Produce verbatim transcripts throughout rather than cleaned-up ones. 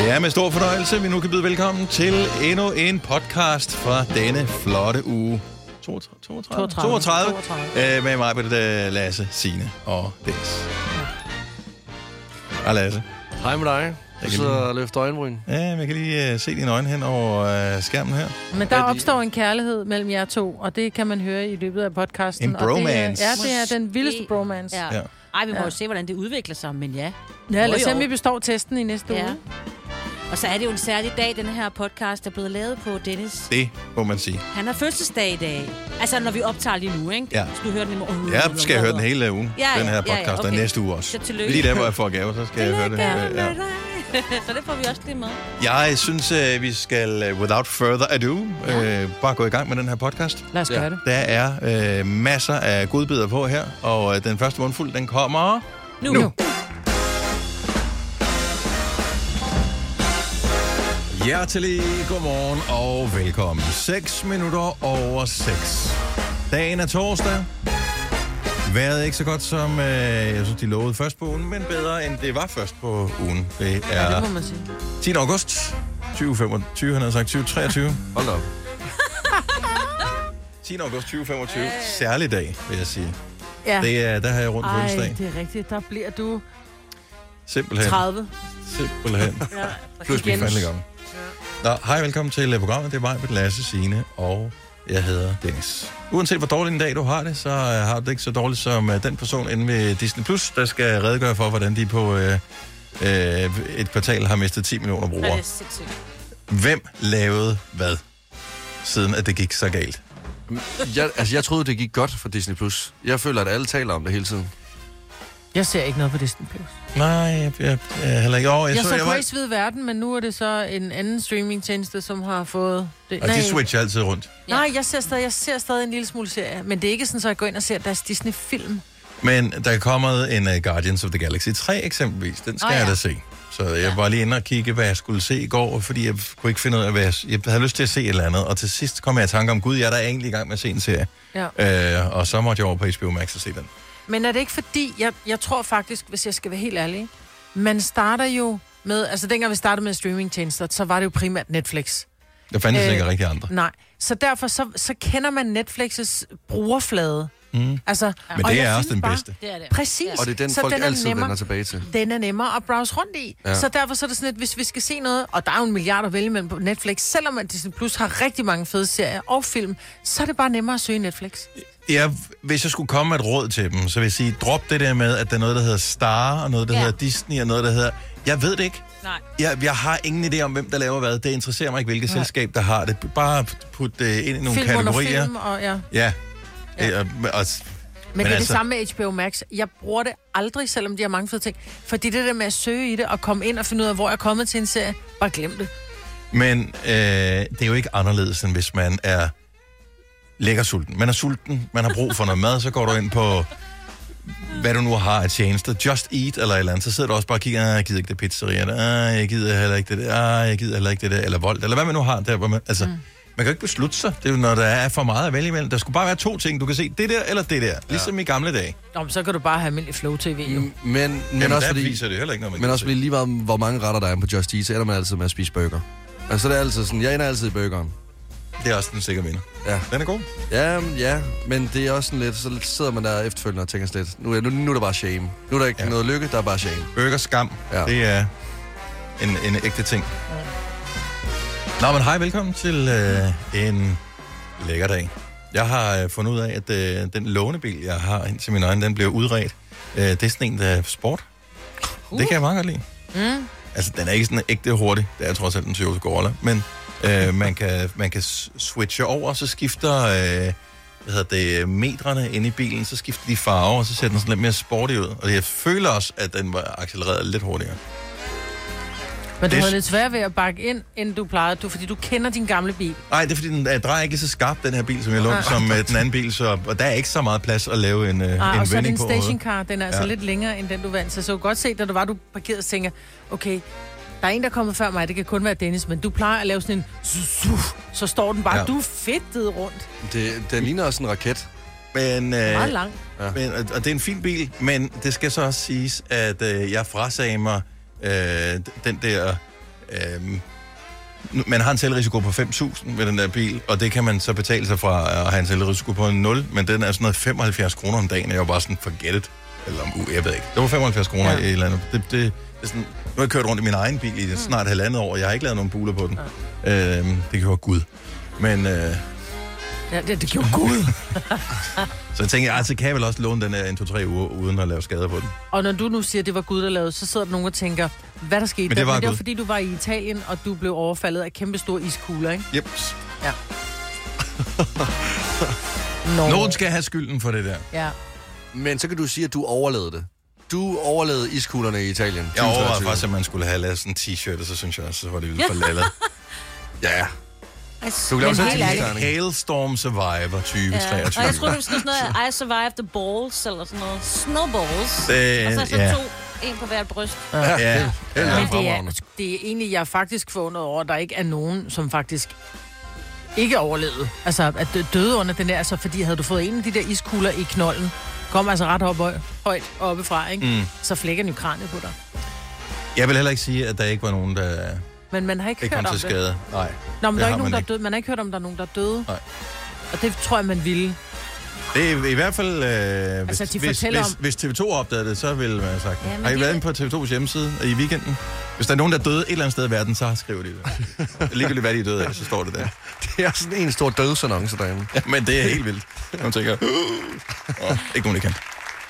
Det er med stor fornøjelse, vi nu kan byde velkommen til endnu en podcast fra denne flotte uge. toogtredive, toogtredive, toogtredive, toogtredive. Øh, med mig på det Lasse, Signe og Dennis. Hej Lasse. Hej med dig. Du sidder og løfter øjenbryn. Ja, jeg kan lige uh, se dine øjne hen over uh, skærmen her. Men der opstår en kærlighed mellem jer to, og det kan man høre i løbet af podcasten. En bromance. Og det er, ja, det er den vildeste bromance. Ja. Ja. Ej, vi må Ja. jo se, hvordan det udvikler sig, men ja. Ja, lad os se, Jo, om jo. vi består testen i næste Ja. uge. Og så er det jo en særlig dag, den her podcast er blevet lavet på Dennis. Det må man sige. Han har fødselsdag i dag. Altså, når vi optager lige nu, ikke? Ja. Skal du høre den i morgen? Jeg skal jeg høre den hele uge, Ja, ja, den her ja, podcast, ja, og okay. næste uge også. Så tillykke. Lige der, hvor jeg får gave, så skal jeg høre det. Tillykke Ja. med dig. Så det får vi også lige med. Jeg synes, uh, vi skal, uh, without further ado, Ja. uh, bare gå i gang med den her podcast. Lad os Ja. gøre det. Der er uh, masser af godbidder på her, og uh, den første mundfuld, den kommer Nu. nu. Hjertelig godmorgen og velkommen. seks minutter over seks. Dagen er torsdag. Vejret er ikke så godt som, øh, jeg synes, de lovede først på ugen, men bedre end det var først på ugen. Det Ja, er det må man sige. tiende august tyve femogtyve, han havde sagt tyve treogtyve. Hold da op. tiende august tyve femogtyve. Særlig dag, vil jeg sige. Ja. Det er, der har jeg rundt på Ej, fødselsdag. det er rigtigt. Der bliver du Simpelthen. tredive. Simpelthen. Ja, Plus vi fandelig gang. Nå, hej, velkommen til programmet. Det er mig, Lasse, Signe, og jeg hedder Dennis. Uanset hvor dårlig en dag du har det, så har du det ikke så dårligt som uh, den person inde ved Disney Plus, der skal redegøre for, hvordan de på uh, uh, et kvartal har mistet ti millioner Ja, det brugere. er sindssygt. Hvem lavede hvad, siden at det gik så galt? Jeg, altså, jeg troede, det gik godt for Disney+. Plus. Jeg føler, at alle taler om det hele tiden. Jeg ser ikke noget på Disney Plus. Nej, jeg, jeg, jeg heller ikke over. Jeg, Jeg så jeg var, Grace Hvide Verden, men nu er det så en anden streamingtjeneste, som har fået det. og de switcher altid rundt. Ja. Nej, jeg ser, stadig, jeg ser stadig en lille smule serie, men det er ikke sådan, så jeg går ind og ser deres Disney-film. Men der er kommet en uh, Guardians of the Galaxy tre eksempelvis. Den skal Åh, oh, ja. jeg da se. Så jeg Ja. var lige inde og kigge, hvad jeg skulle se i går, fordi jeg kunne ikke finde ud af, hvad jeg... Jeg havde lyst til at se et eller andet, og til sidst kom jeg i tanke om, gud, jeg er da egentlig i gang med at se en serie. Ja. Øh, og så måtte jeg over på H B O Max og se den. Men er det ikke fordi, jeg, jeg tror faktisk, hvis jeg skal være helt ærlig, man starter jo med, altså dengang vi startede med streamingtjenester, så var det jo primært Netflix. Der fandtes Øh, ikke rigtig andre. Nej, så derfor så, så kender man Netflix's brugerflade. Mm. Altså, Men og det jeg er også synes den bare- bedste. Det er det. Præcis. Og det er den, så folk den er altid nemmere, vender tilbage til. Den er nemmere at browse rundt i. Ja. Ja. Så derfor så er det sådan, at hvis vi skal se noget, og der er jo en milliard at vælge mellem på Netflix, selvom at Disney Plus har rigtig mange fede serier og film, så er det bare nemmere at søge Netflix. Ja, hvis jeg skulle komme med et råd til dem, så vil jeg sige, drop det der med, at der er noget, der hedder Star, og noget, der Ja. hedder Disney, og noget, der hedder... Jeg ved det ikke. Nej. Jeg, jeg har ingen idé om, hvem der laver hvad. Det interesserer mig ikke, hvilket Nej. selskab, der har det. Bare put det ind i nogle Film under kategorier. film, og ja. Ja. Ja. ja. Og, og, Men, det er altså- det samme med H B O Max. Jeg bruger det aldrig, selvom de har mange fede ting. Fordi det der med at søge i det, og komme ind og finde ud af, hvor jeg er kommet til en serie, bare glem det. Men øh, det er jo ikke anderledes, end hvis man er lækker sulten. Man er sulten, man har brug for noget mad, så går du ind på, hvad du nu har af tjenester, Just Eat eller et eller andet, så sidder du også bare og kigger, ah, jeg gider ikke det pizzeria, der, ah, jeg gider heller ikke det der, ah, jeg gider heller ikke det der, eller Volt, eller hvad man nu har der, hvor man, altså, mm. man kan jo ikke beslutte sig, det er jo, når der er for meget at vælge imellem. Der skulle bare være to ting, du kan se, det der eller det der, ligesom i gamle dage. Nå, men så kan du bare have almindelig Flow-tv. Jo. Men, men, Men også der fordi, viser det heller ikke noget, man men kan også se. fordi lige meget, hvor mange retter der er på Just Eat, så ender man altid med at spise burger. Altså det er altid sådan, jeg ender altid i burgeren. Det er også den sikre vinder. Ja. Den er god. Ja, ja, men det er også sådan lidt, så sidder man der efterfølgende og tænker sådan lidt, nu, er- nu, nu er der bare shame. Nu er der ikke Ja. ja. noget lykke, der er bare shame. Burger skam, Ja. det er en, en ægte ting. Nå, men hej, velkommen til øh, en lækker dag. Jeg har øh, fundet ud af, at øh, den lånebil, jeg har ind til min øjne, den bliver udredt. Øh, det er sådan en, der er sport. Uh. Det kan jeg meget godt lide. Mm. Altså, den er ikke sådan ægte hurtig. Det er trods alt en Toyota Corolla. Men øh, man, kan, man kan s- switche over, så skifter øh, hvad hedder det, metrene inde i bilen, så skifter de farver, og så ser den sådan lidt mere sporty ud. Og jeg føler også, at den var accelereret lidt hurtigere. Men du Det- havde lidt svært ved at bakke ind, end du plejede, du, fordi du kender din gamle bil. Nej, det er fordi, den øh, drejer ikke lige så skarpt, den her bil, som jeg lånte, Ah. som øh, den anden bil, så, og der er ikke så meget plads at lave en, øh, Ah, en og så er det vending en på. stationcar, den er altså Ja. lidt længere, end den du vandt. Så så godt se, da du var, du parkerede og tænker, okay, der er en, der er kommet før mig, det kan kun være Dennis, men du plejer at lave sådan en, så står den bare, Ja. ja. du er fedtet rundt. Det, den ligner også en raket. Men, øh, Meget lang. men, og og det er en fin bil, men det skal så også siges, at øh, jeg frasagde mig øh, den der øhm, man har en selvrisiko på fem tusind ved den der bil, og det kan man så betale sig fra at have en selvrisiko på nul, men den er sådan noget femoghalvfjerds kroner om dagen, og jeg var bare sådan, forget it. Eller om uge, jeg ved ikke. Det var femoghalvfjerds kroner ja. i et eller andet. Det, det, det er sådan, nu har jeg kørt rundt i min egen bil i snart halvandet år, og jeg har ikke lavet nogen buler på den. Ja. Øhm, det gjorde Gud. Men... Øh, ja, det, det gjorde Gud. så jeg tænker, altså kan jeg vel også låne den her en, to, tre uger, uden at lave skader på den. Og når du nu siger, at det var Gud, der lavede, så sidder der nogen og tænker, hvad der skete. Men det var, Men det var fordi, du var i Italien, og du blev overfaldet af kæmpe store iskugler, ikke? Jeps. Ja. Nå. Nogen skal have skylden for det der. Ja. Men så kan du sige, at du overlevede det. Du overlevede iskuglerne i Italien. Jeg overvejede faktisk, at man skulle have lavet sådan en t-shirt, og så synes jeg også, så var det vildt for lallet. Ja. Altså, du kan lave sådan helt en ærligt. t-shirt. Hailstorm Survivor tyve treogtyve. Og jeg troede, det var sådan noget, I survived the balls, eller sådan noget. Snowballs. Det, og så, så ja. to, en på hvert bryst. Ja, ja. ja. Men det fremragende. er, det er egentlig, jeg er faktisk forundret over, at der ikke er nogen, som faktisk ikke overlevede. Altså, at dø- døde under den der, altså, fordi havde du fået en af de der iskugler i knolden, kom altså ret op, højt oppefra, ikke? Mm. Så flækker den jo kraniet på dig. Jeg vil heller ikke sige, at der ikke var nogen, der Men man har ikke, ikke hørt kom om til det. skade. Nej. Nå, men det der er har ikke nogen, man der er ikke. døde. Man har ikke hørt om, der er nogen, der er døde. Nej. Og det tror jeg, man ville. Det er i hvert fald, øh, hvis, Altså, de hvis, fortæller hvis, om- hvis T V to opdagede det, så ville man have sagt det. Ja, men Har I de- været inde på T V tos hjemmeside i weekenden? Hvis der er nogen, der er døde et eller andet sted i verden, så skriver de det. Ligegyldigt hvad de er døde af, så står det der. Det er sådan en stor dødsannonce derinde. Ja, men det er helt vildt. Man tænker, åh, ikke nogen, der kan.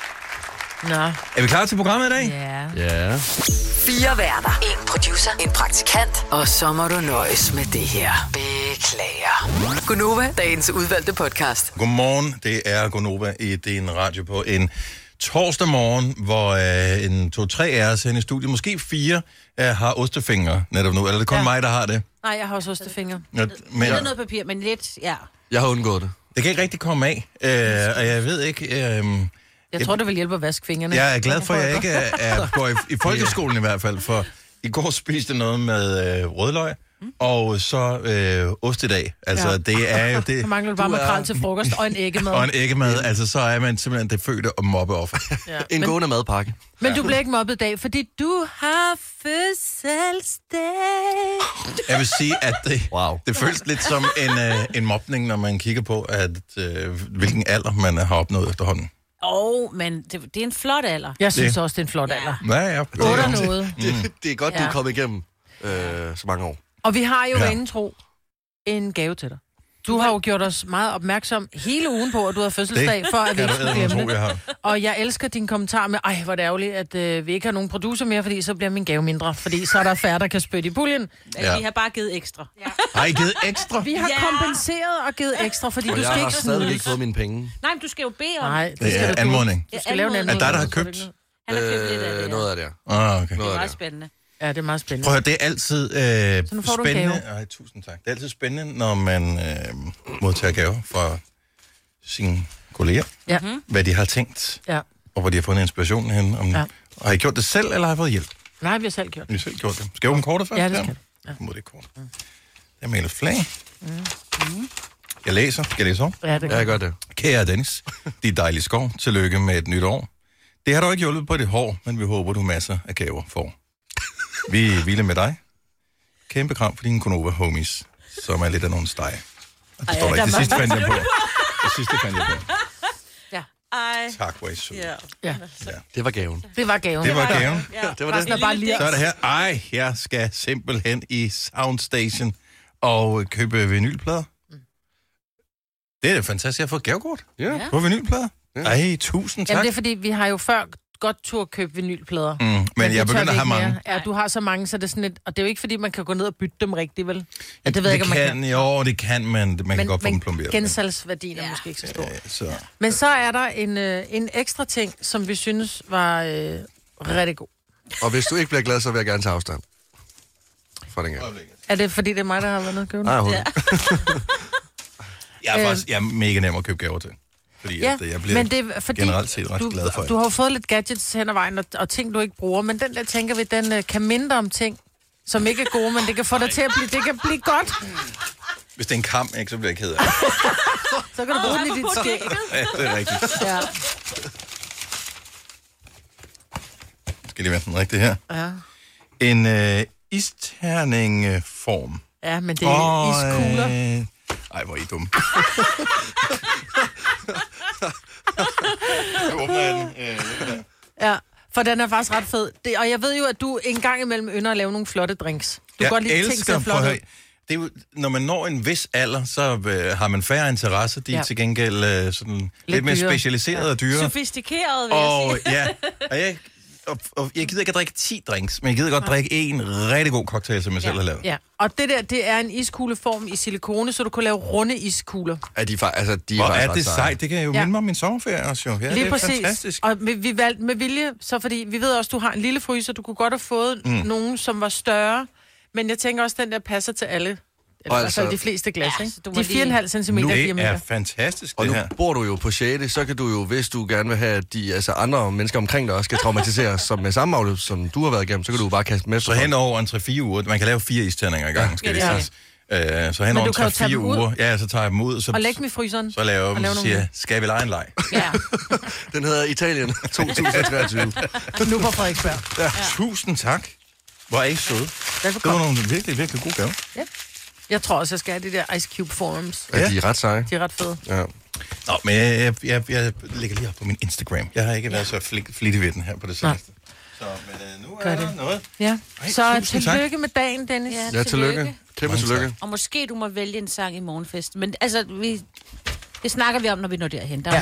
Nå. Er vi klar til programmet i dag? Ja. Ja. Fire værter. En producer. En praktikant. Og så må du nøjes med det her. Beklager. Gunova, dagens udvalgte podcast. Godmorgen, det er Gonova i din radio på en torsdag morgen, hvor øh, en to-tre af os inde i studiet, måske fire, øh, har ostefingre netop nu. Eller er det kun Ja. mig, der har det? Nej, jeg har også ostefingre. Ja, men Eller noget papir, men lidt, ja. Jeg har undgået det. det kan ikke rigtig komme af, øh, og jeg ved ikke... Øh, Jeg tror, det vil hjælpe at vaske fingrene. Jeg er glad for, at jeg ikke er, er går i, i folkeskolen i hvert fald, for i går spiste jeg noget med øh, rødløg, og så øh, ost i dag. Altså, Ja. ja. det er jo det... Så mangler du bare Du er- makrel til frokost og en æggemad. Og en æggemad, altså så er man simpelthen det fødte og mobbeoffer. Ja. En Men, gående madpakke. men du bliver ikke mobbet i dag, fordi du har fødselsdag. Jeg vil sige, at det, Wow. det føles lidt som en, øh, en mobning, når man kigger på, at øh, hvilken alder man har opnået efterhånden. Åh, oh, men det, det er en flot alder. Jeg synes Det- også, det er en flot alder. Ja, ja. otte og noget. Det, det er godt, du Ja. er kommet igennem øh, så mange år. Og vi har jo Ja. ja. inden tro en gave til dig. Du har jo gjort os meget opmærksom hele ugen på, at du har fødselsdag, for at vi Kan ikke du skulle æde glemme tro, det. jeg har. Og jeg elsker din kommentar med, ej, hvor er det ærgerligt, at øh, vi ikke har nogen producer mere, fordi så bliver min gave mindre. Fordi så er der færre, der kan spytte i puljen. Ja. Ja. Vi har bare givet ekstra. Ja. Har I givet ekstra? Vi har Ja. kompenseret og givet ekstra, fordi Og du jeg skal har ikke stadigvæk snydes. ikke fået mine penge. Nej, men du skal jo bede om. Nej, det Det skal er du. anmodning. Du skal lave en anmodning. anmodning. Er der, der har så er det købt? ikke Han har købt lidt af det, Øh, ja. noget af det. Ah, okay. Det er Noget af meget det. spændende. noget. Ja, det er meget spændende. Prøv at høre, det er altid øh, Så nu får du en spændende. gave. Ej, tusind tak. Det er altid spændende, når man øh, modtager gaver fra sine kolleger. Ja. Hvad de har tænkt, Ja. og hvor de har fundet inspirationen hen. Om, Ja. ja. Har I gjort det selv, eller har I fået hjælp? Nej, vi har selv gjort Har I selv gjort det? Skal jeg åbne kortet først? Ja, det skal du. Ja. Mod det kort. Jeg maler flag. Jeg læser. Skal jeg læse over? Ja, det Ja, jeg gør det. Kære Dennis, de dejlige skov. Tillykke med et nyt år. Det har dog ikke hjulpet på dit hår, men vi håber, du masser af gaver får. Vi er vilde med dig. Kæmpe kram for dine Gonova homies, som er lidt af nogle steg. Og det står der ikke. Det sidste fandt jeg på. Det sidste fandt jeg på. Ej. Tak, hvor I så. Ja. Ja, Det var gaven. det var gaven. Det var gaven. Ja. Det var Resten det. er bare lige... Så er det her. Ej, jeg skal simpelthen i Soundstation og købe vinylplader. Det er da fantastisk. Jeg har fået gavekort Ja. på vinylplader. Ej, tusind tak. Jamen, det er fordi, vi har jo før godt tur købe vinylplader. Mm, men, men jeg det tør begynder vi at have ikke mange. mere. Ja, du har så mange, så det er sådan lidt... Og det er jo ikke, fordi man kan gå ned og bytte dem rigtigt, vel? Ja, det ved det jeg ikke, om man kan, kan. Jo, det kan man. Man kan Men, godt få dem men plomberet. gensalgsværdien er Ja. måske ikke så stor. Ja, så. Men så er der en, øh, en ekstra ting, som vi synes var øh, rigtig god. Og hvis du ikke bliver glad, så vil jeg gerne tage afstand. For den gang. Er det, fordi det er mig, der har været nede og købe den? Nej, hun. Ja. Jeg er faktisk jeg er mega nem at købe gaver til. Fordi Ja, at, øh, jeg bliver men det er fordi, generelt set ret du, glad for det. du har jo fået lidt gadgets hen ad vejen, og, og ting, du ikke bruger, men den der, tænker vi, den øh, kan mindre om ting, som ikke er gode, men det kan få dig til at blive, det kan blive godt. Hvis det er en kam, ikke, så bliver jeg ked af det. Så kan du bruge den i dit skæg. Ja, det er rigtigt. Ja. Skal det være den rigtige her? Ja. En, øh, isterningeform. Ja, men det er oh, iskugler. Øh... Ej, hvor er I dumme. Nu åbner jeg den. Øh, ja, for den er faktisk ret fed. Det, og jeg ved jo, at du en gang imellem ynder at lave nogle flotte drinks. Du jeg kan godt lide ting, der er flotte. Det er jo, når man når en vis alder, så øh, har man færre interesser. De er ja. til gengæld øh, sådan lidt, lidt mere specialiserede ja. og dyre. Sofistikerede, vil og, jeg sige. Ja, og jeg, og, og jeg gider ikke at drikke ti drinks, men jeg gider godt ja. drikke en rigtig god cocktail, som jeg ja. selv har lavet. Ja, og det der, det er en iskugleform i silikone, så du kan lave runde iskugler. Er de, altså, de er og er det sejt? Det kan jo ja. minde mig om min sommerferie også, jo. Ja, lige det er præcis. Fantastisk. Og vi, vi valgte med vilje, så fordi vi ved også, du har en lille fryser, du kunne godt have fået mm. nogen, som var større, men jeg tænker også, den der passer til alle. Eller i hvert fald de fleste glas, ja, ikke? De er fire komma fem centimeter diameter. Det er fantastisk, det og nu her. bor du jo på sjette, så kan du jo, hvis du gerne vil have, at de altså andre mennesker omkring dig også skal traumatiseres som med samme afløb, som du har været igennem, så kan du bare kaste med. Så hen over en tre fire uger, man kan lave fire isterninger i gang, skal ja, det ja. uh, så hen over en tre fire uger, ja, så tager jeg dem ud. Så, og læg dem i fryseren. Så laver jeg dem, så siger skal vi lege en leg? Ja. Den hedder Italien to tusind treogtyve. Nu på Frederiksberg. Ja. Ja. Tusind tak. Hvor er I søde. Det var nogle virkelig, virkelig gode gaver. Ja. Jeg tror også, jeg skal have de der Ice Cube forums. Ja, de er ret seje. De er ret fede. Ja. Nå, men jeg, jeg, jeg lægger lige op på min Instagram. Jeg har ikke været så flit, flittig ved den her på det seneste. Så, men uh, nu er der noget. Ja. Ej, så tillykke med dagen, Dennis. Ja, ja tillykke. Kæmpe tillykke. Og måske du må vælge en sang i morgenfest. Men altså, vi... Det snakker vi om, når vi når derhen. Der ja.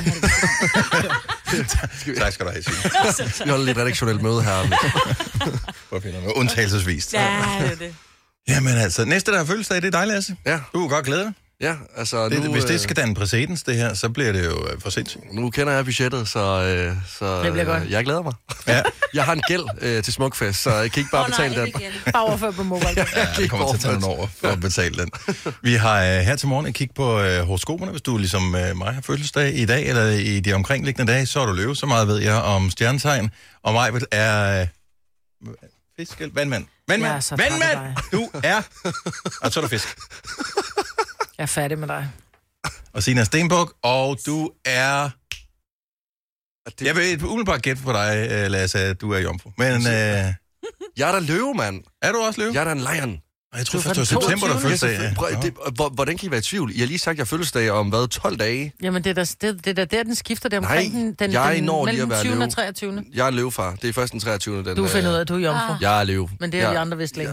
Tak skal du have, Signe. Vi holder lidt redaktionelt møde her. For at finde noget undtagelsesvist. Ja, det er det. Jamen altså, næste der har fødselsdag, det er dig, Lasse. Ja. Du kan godt glæde dig. Ja, altså det, nu... Hvis det skal danne præcedens, det her, så bliver det jo uh, for sindssygt. Nu kender jeg budgettet, så, øh, så det bliver godt. Øh, jeg glæder mig. Ja. Jeg har en gæld øh, til Smukfest, så jeg kan ikke bare oh, betale nej, den. Bare overfør på mobile. Ja, det kommer til at tage den over for at betale den. Vi har uh, her til morgen et kig på uh, horoskoperne. Hvis du ligesom uh, mig har fødselsdag i dag, eller i de omkringliggende dage, så er du løve. Så meget ved jeg om stjernetegn. Og mig er... Uh, fisk eller vandmand? Vandmand! Vandmand! Du er... Og så er du fisk. Jeg er færdig med dig. Og Sina Stenbuk, og du er... Jeg vil umiddelbart gætte på dig, Lasse, at du er jomfru. Men... Øh... Jeg er da løve, mand. Er du også løve? Jeg er da en lion. Jeg tror først, det var september, der fødselsdag. Ja. Hvordan kan I være i tvivl? I har lige sagt, at jeg fødselsdag om hvad, tolv dage? Jamen, det er der, det, det er der, den skifter det omkring Nej, den, den, jeg den når mellem lige at være tyvende og løve. treogtyvende. Jeg er en løvefar. Det er først den treogtyvende. Den, du finder ud af, at du er jomfru. Ah. Jeg er løve. Men det er ja. de andre vist længe.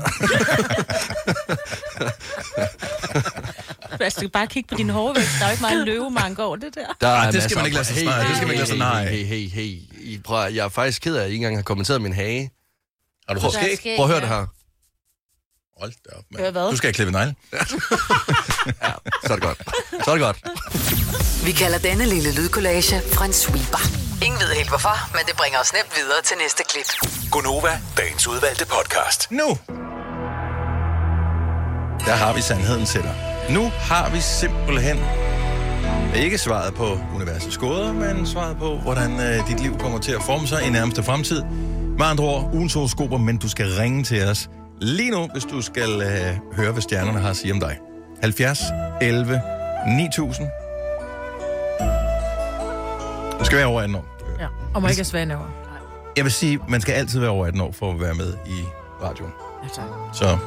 Jeg skal bare kigge på din hårvægt. Der er jo ikke meget løvemanke over det der. Der Ej, det skal man ikke lade sig snart. Det skal man ikke lade sig nej. Hey, hey, hey. I, prøv, jeg er faktisk ked af, at I ikke engang har kommenteret min hage. Har du fået skæg? Prøv at høre det her. Hold da op, mand. Du skal have klippet negle. Ja, så er det godt. Så er det godt. Vi kalder denne lille lydkollage en sweeper. Ingen ved helt hvorfor, men det bringer os nemt videre til næste klip. Gonova, dagens udvalgte podcast. Nu! Der har vi sandheden til dig. Nu har vi simpelthen ikke svaret på universets gåder, men svaret på, hvordan øh, dit liv kommer til at forme sig i nærmeste fremtid. Med andre ord, ugens horoskoper, men du skal ringe til os lige nu, hvis du skal øh, høre, hvad stjernerne har at sige om dig. halvfjerds elleve ni tusind. Du skal være over atten år. Ja, og må ikke have svære over. Jeg vil sige, man skal altid være over atten år for at være med i radioen. Ja, tak. Så...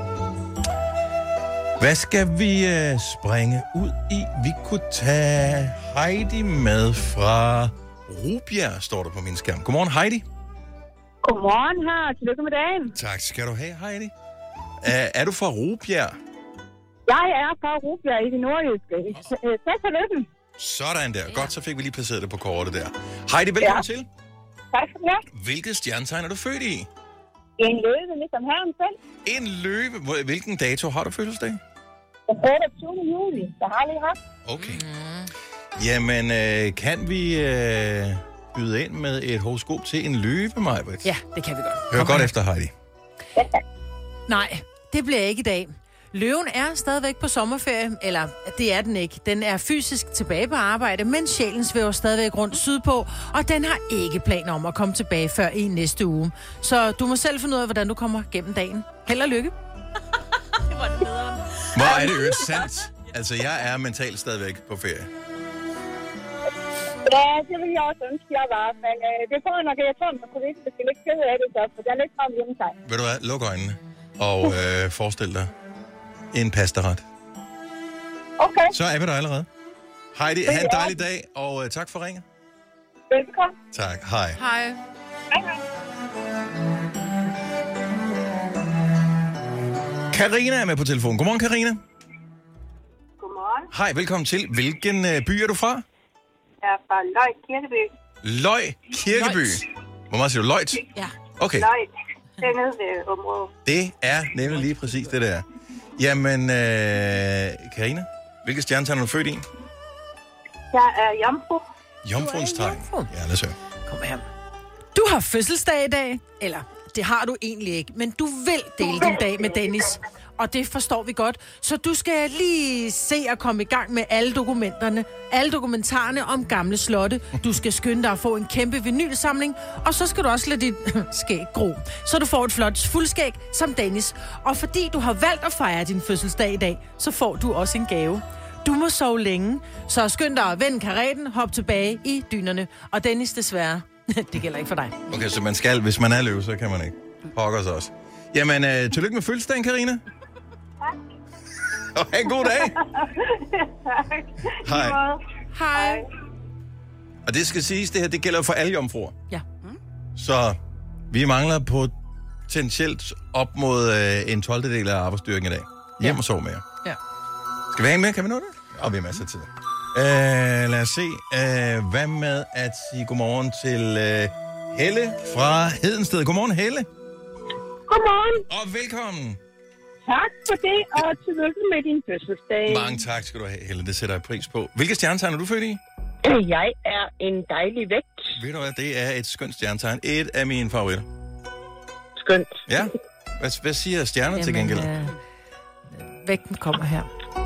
Hvad skal vi øh, springe ud i? Vi kunne tage Heidi med fra Rubjerg, står der på min skærm. Godmorgen, Heidi. Godmorgen her. Tillykke med dagen. Tak skal du have, Heidi. Er, er du fra Rubjerg? Jeg er fra Rubjerg i det nordjyske. Tak for lykken. Sådan der. Godt, så fik vi lige placeret det på kortet der. Heidi, velkommen ja. til. Tak skal du have. Hvilket stjernetegn er du født i? En løve, ligesom herren selv. En løve? Hvilken dato har du fødselsdag? Den otteogtyvende juli. Det har jeg lige haft. Okay. Mm. Jamen, øh, kan vi øh, byde ind med et horoskop til en løve, Majbrit? Ja, det kan vi godt. Hør godt efter, Heidi. Ja. Nej, det bliver ikke i dag. Løven er stadigvæk på sommerferie, eller det er den ikke. Den er fysisk tilbage på arbejde, men sjælen svæver stadigvæk rundt sydpå, og den har ikke planer om at komme tilbage før i næste uge. Så du må selv finde ud af, hvordan du kommer gennem dagen. Held og lykke. Det var det bedre. Hvor er det øvrigt sandt? Altså, jeg er mentalt stadigvæk på ferie. Ja, det vil jeg også ønske, jeg var. Men øh, det får nok, jeg tror, man kunne ikke, det skal ikke kede af det, så, for jeg er lidt frem hjemme sig. Ved du hvad? Luk øjnene. og øh, forestil dig en pastaret. Okay, Så er vi der allerede. Heidi, have en dejlig dag, og øh, tak for ringet. velkommen. Tak, hej. Hej. Hej, hej. Karina er med på telefon. Godmorgen, Karina. Godmorgen. Hej, velkommen til. Hvilken øh, by er du fra? Jeg er fra Løg Kirkeby. Løg Kirkeby. Hvor meget siger du? Løjt? Ja. Okay, Løg. Det er nede ved området. det er nemlig lige præcis det der. Jamen, øh, Karina, hvilket stjernetegn er du født i? Jeg er jomfru. Jomfruens tegn. jomfru. Ja, lad os høre. Kom her. Du har fødselsdag i dag. Eller, det har du egentlig ikke. Men du vil dele din dag med Dennis. Og det forstår vi godt. Så du skal lige se at komme i gang med alle dokumenterne. Alle dokumentarerne om gamle slotte. Du skal skynde dig at få en kæmpe vinylsamling. Og så skal du også lade dit skæg gro. Så du får et flot fuldskæg som Dennis. Og fordi du har valgt at fejre din fødselsdag i dag, så får du også en gave. Du må sove længe, så skynd dig at vende kareten, hop tilbage i dynerne. Og Dennis, desværre, det gælder ikke for dig. Okay, så man skal, hvis man er løve, så kan man ikke. Pokker sig også. Jamen, øh, tillykke med fødselsdagen, Karina. Tak. Og have en god dag. Tak. Hej. Hej. Og det skal siges, det her, det gælder for alle jomfruer. Ja. Så vi mangler potentielt op mod øh, en tolvte del af arbejdsstyrken i dag. Hjem Ja. og sove mere. Ja. Skal vi have en mere? Kan vi nå det? Og vi har masser af tid. Øh, lad os se. Øh, hvad med at sige godmorgen til øh, Helle fra Hedensted. Godmorgen, Helle. Godmorgen. Og velkommen. Tak for det, og tillykke med din fødselsdag. Mange tak skal du have, Helle. Det sætter jeg pris på. Hvilke stjernetegn er du født i? Jeg er en dejlig vægt. Ved du hvad, det er et skønt stjernetegn. Et af mine favoritter. Skønt. Ja. Hvad, hvad siger stjerner til gengæld? Øh, vægten kommer her.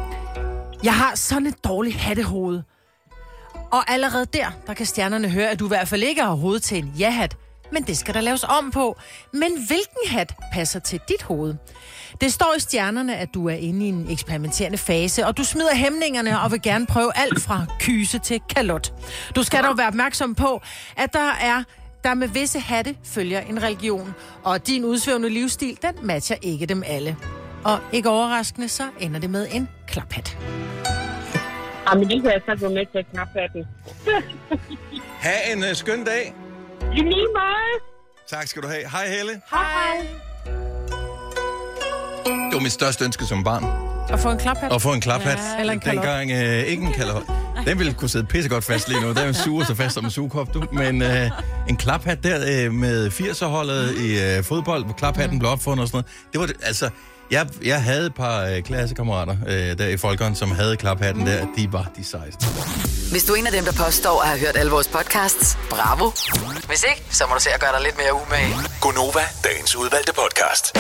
Jeg har sådan et dårligt hattehoved. Og allerede der, der kan stjernerne høre, at du i hvert fald ikke har hoved til en ja-hat. Men det skal der laves om på. Men hvilken hat passer til dit hoved? Det står i stjernerne, at du er inde i en eksperimenterende fase, og du smider hæmningerne og vil gerne prøve alt fra kyse til kalot. Du skal dog være opmærksom på, at der er der med visse hatte følger en religion, og din udsvævende livsstil, den matcher ikke dem alle. Og ikke overraskende, så ender det med en klaphat. Jamen, det kan jeg så gå med til knaphatten. Ha' en uh, skøn dag. I lige meget. Tak skal du have. Hej, Helle. Hej. Det var mit største ønske som barn. Og få en klaphat. At få en klaphat. Ja, eller en kalot. Dengang øh, ikke en kalot. Den ville kunne sidde pissegodt fast lige nu. Den suger så fast som en sugekop, du. Men øh, en klaphat der øh, med firserholdet i øh, fodbold, hvor klaphatten blev opfundet og sådan noget. Det var det, altså... Jeg, jeg havde et par øh, klassekammerater øh, der i Folkeren, som havde klaphatten der. De var de sejeste. Hvis du er en af dem, der påstår at have hørt alle vores podcasts, bravo. Hvis ikke, så må du se at gøre dig lidt mere umage. Gonova, dagens udvalgte podcast.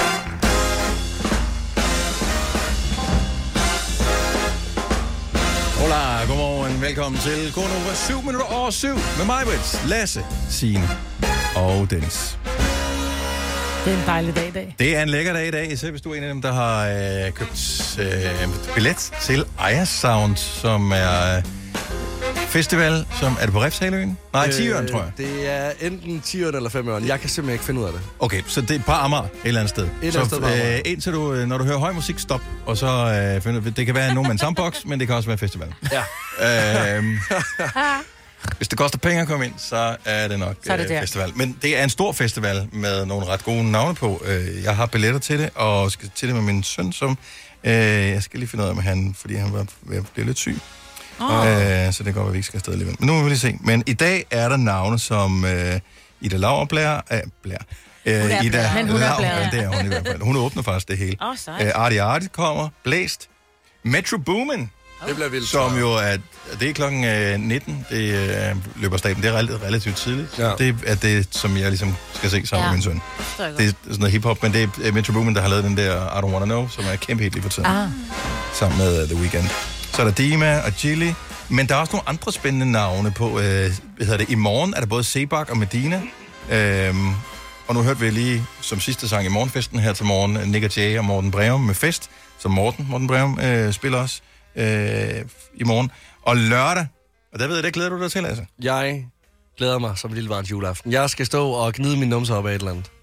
Hola, godmorgen. Velkommen til Gonova syv minutter over syv med mig, Brits, Lasse, Signe og Dennis. Det er en dejlig dag i dag. Det er en lækker dag i dag, især hvis du er en af dem, der har øh, købt øh, billet til Aya Sound, som er øh, festival, som er det på Refshaløen? Nej, Tiøren, tror jeg. Det er enten Tiøren eller Femøren. Jeg kan simpelthen ikke finde ud af det. Okay, så det er på Amager et eller andet sted. Et eller andet så, sted på Amager. øh, indtil du, øh, når du hører høj musik, stop, og så øh, finder du, det kan være nogen med en soundbox, men det kan også være festival. Ja. Øhm, hvis det koster penge at komme ind, så er det nok Så er det øh, der. festival. Men det er en stor festival med nogle ret gode navne på. Øh, jeg har billetter til det, og skal til det med min søn, som... Øh, jeg skal lige finde ud af med han, fordi han var ved at blive lidt syg. Oh. Øh, så det går, at vi ikke skal afsted alligevel. Men nu må vi lige se. Men i dag er der navne som øh, Ida Lauerblære... Øh, Blær. Øh, Ida Men hun er Lauer- Blær. ja, det er hun i hvert fald. Hun åbner faktisk det hele. Åh, oh, sejt. Øh, Artie Artie kommer, Blæst, Metro Boomin, Det bliver vildt. som jo er, det er klokken øh, nitten, det øh, løber staten. Det er relativt, relativt tidligt. Ja. Det er det, som jeg ligesom skal se sammen Ja. med min søn. Det Det er sådan noget hiphop, men det er øh, Metro Boomin, der har lavet den der I Don't Wanna Know, som er kæmpe hit lige for tiden, Ah. sammen med uh, The Weeknd. Så er der Dima og Chili, men der er også nogle andre spændende navne på, øh, hvad hedder det, i morgen er der både Sebak og Medina, øhm, og nu hørte vi lige som sidste sang i morgenfesten her til morgen, Nick og Jay og Morten Breum med Fest, som Morten, Morten Breum øh, spiller også øh, i morgen. Og lørdag, og der ved jeg, det glæder du dig til, altså. Jeg glæder mig som et lille barns juleaften. Jeg skal stå og gnide mine numser op af et eller andet.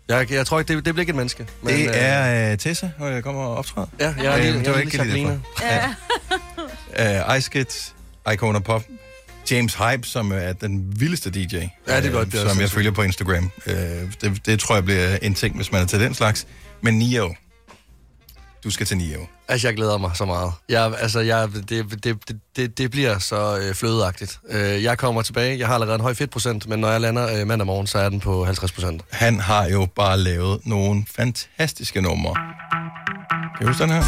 Jeg, jeg tror ikke, det, det bliver ikke et menneske. Men, Det øh, er uh, Tessa, hvor jeg kommer og optræder. Ja, jeg er Øh, lige, det jeg var er ikke lige lige Jacqueline. Ja. Uh, Ice Kids, Icona Pop, James Hype, som er den vildeste D J. Ja, det er godt, det er Som også jeg sindssygt. følger på Instagram. Uh, det, det tror jeg bliver en ting, hvis man er til den slags. Men Nio. Du skal til Nio. Altså, jeg glæder mig så meget. Jeg, altså, jeg, det, det, det, det, det bliver så øh, flødeagtigt. Øh, jeg kommer tilbage. Jeg har allerede en høj fedtprocent, men når jeg lander øh, mandag morgen, så er den på halvtreds procent. Han har jo bare lavet nogle fantastiske numre. Kan du huske den her?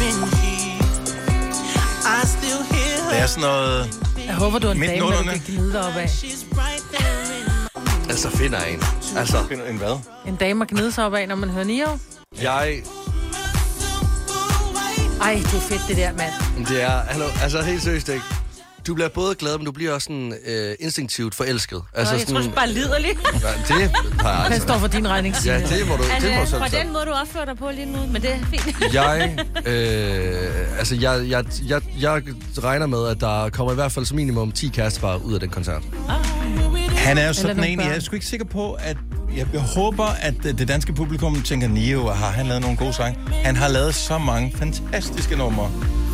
Det er sådan noget... Jeg håber, du er en Midt dame, der du nullerne. kan gnide dig op af. Altså, finder jeg en. Altså, En hvad? En dame at gnide sig op af, når man hører Nio. jeg... Ej, det er fedt, det der, mand. Det er... Hallo, altså, helt seriøst, ikke? Du bliver både glad, men du bliver også sådan øh, instinktivt forelsket. Altså, Nå, jeg tror, du bare lider lidt. Ja, det har jeg Den altså. står for din regning, Signe. Ja, det må du, det må du Altså, selv på tage. den måde, du opfører dig på lige nu, men det er fint. Jeg, øh, altså, jeg, jeg, jeg, jeg regner med, at der kommer i hvert fald som minimum ti kærestepar ud af den koncert. Han er jo sådan nogle en, børn. jeg er sgu ikke sikker på, at... Jeg, jeg håber, at det danske publikum tænker, Nio, har han lavet nogle gode sange? Han har lavet så mange fantastiske numre.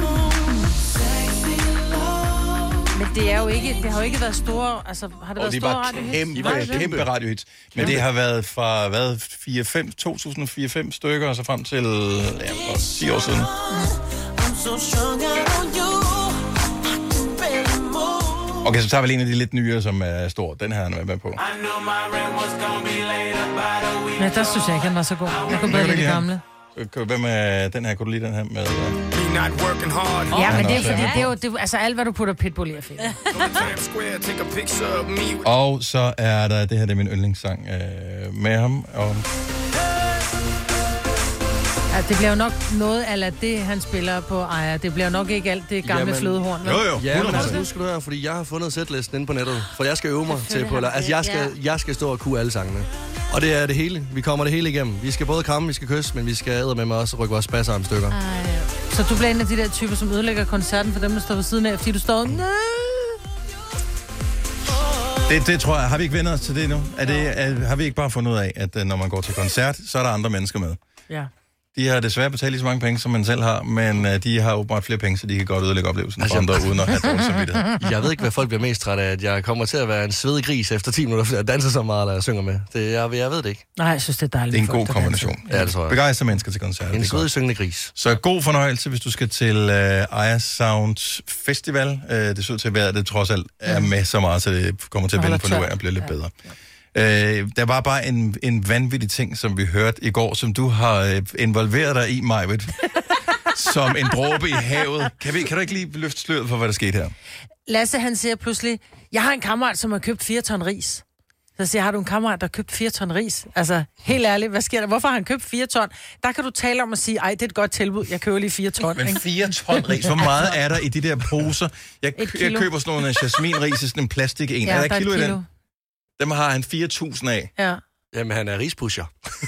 Men det er jo ikke, det har jo ikke været store, altså har det Og været de store var radiohits? kæmpe, Var det det? kæmpe radiohits. Men det har været fra, hvad, fire, fem, to tusind og fire fem stykker, og så frem til, ja, for ti år siden. Okay, så tager vi lige en af de lidt nyere, som er stor. Den her, han er med på. Ja, der synes jeg ikke, han var så god. Jeg kunne bedre kan lide du det lide gamle. Hvad med den her? Kunne du lide den her med... Uh... Ja, men det er også, fordi, ja. det er jo, det er, altså alt, hvad du putter Pitbull i, er fedt. Og så er der, det her det er min yndlingssang øh, med ham. Og Ja, det bliver jo nok noget af det, han spiller på Aya. Det bliver nok ikke alt det gamle Jamen, flødehorn. vel? jo, jo, Ja, men hundrede altså, procent. nu skal du høre, fordi jeg har fundet setlisten inde på nettet, for jeg skal øve mig til på, har du altså det, jeg skal, jeg skal stå og kunne alle sangene. Og det er det hele. Vi kommer det hele igennem. Vi skal både kramme, vi skal kysse, men vi skal æde med mig også og rykke vores bassarm stykker. Ej, så du bliver en af de der typer, som ødelægger koncerten for dem, der står ved siden af, fordi du står... Nej. Det, det tror jeg. Har vi ikke vendt os til det nu? Er det, er, har vi ikke bare fundet ud af, at øh, når man går til koncert, så er der andre mennesker med? Ja. De har desværre betalt lige så mange penge, som man selv har, men øh, de har åbenbart flere penge, så de kan godt ødelægge oplevelsen Altså, for andre, uden at have dårlig samvittighed. Jeg ved ikke, hvad folk bliver mest trætte af, at jeg kommer til at være en svedig gris efter ti minutter, fordi jeg danser så meget, eller jeg synger med. Det, jeg, jeg ved det ikke. Nej, jeg synes, det er dejligt. Det er en med folk, god der kombination. Ja, det tror jeg. Begejstre mennesker til koncerter. En det er svedig godt. syngende gris. Så god fornøjelse, hvis du skal til øh, Aya Sound Festival. Øh, det ser ud til at være, at det trods alt er med så meget, så det kommer til at Og vende holder på nu tør. af og bliver lidt Ja. bedre. Øh, der var bare en, en vanvittig ting, som vi hørte i går, som du har øh, involveret dig i, Majvidt, som en dråbe i havet. Kan, vi, kan du ikke lige løfte sløret for, hvad der skete her? Lasse, han siger pludselig, jeg har en kammerat, som har købt fire ton ris. Så siger jeg, har du en kammerat, der har købt fire ton ris? Altså, helt ærligt, hvad sker der? Hvorfor har han købt fire ton? Der kan du tale om at sige, ej, det er et godt tilbud, jeg køber lige fire ton, Men ikke? fire ton ris, hvor meget er der i de der poser? Jeg, Et jeg kilo. køber sådan nogle jasminris i sådan en plastik en. Ja, er der der er kilo, et i kilo. den? Dem har han fire tusind af. Ja. Jamen, han er rispusher.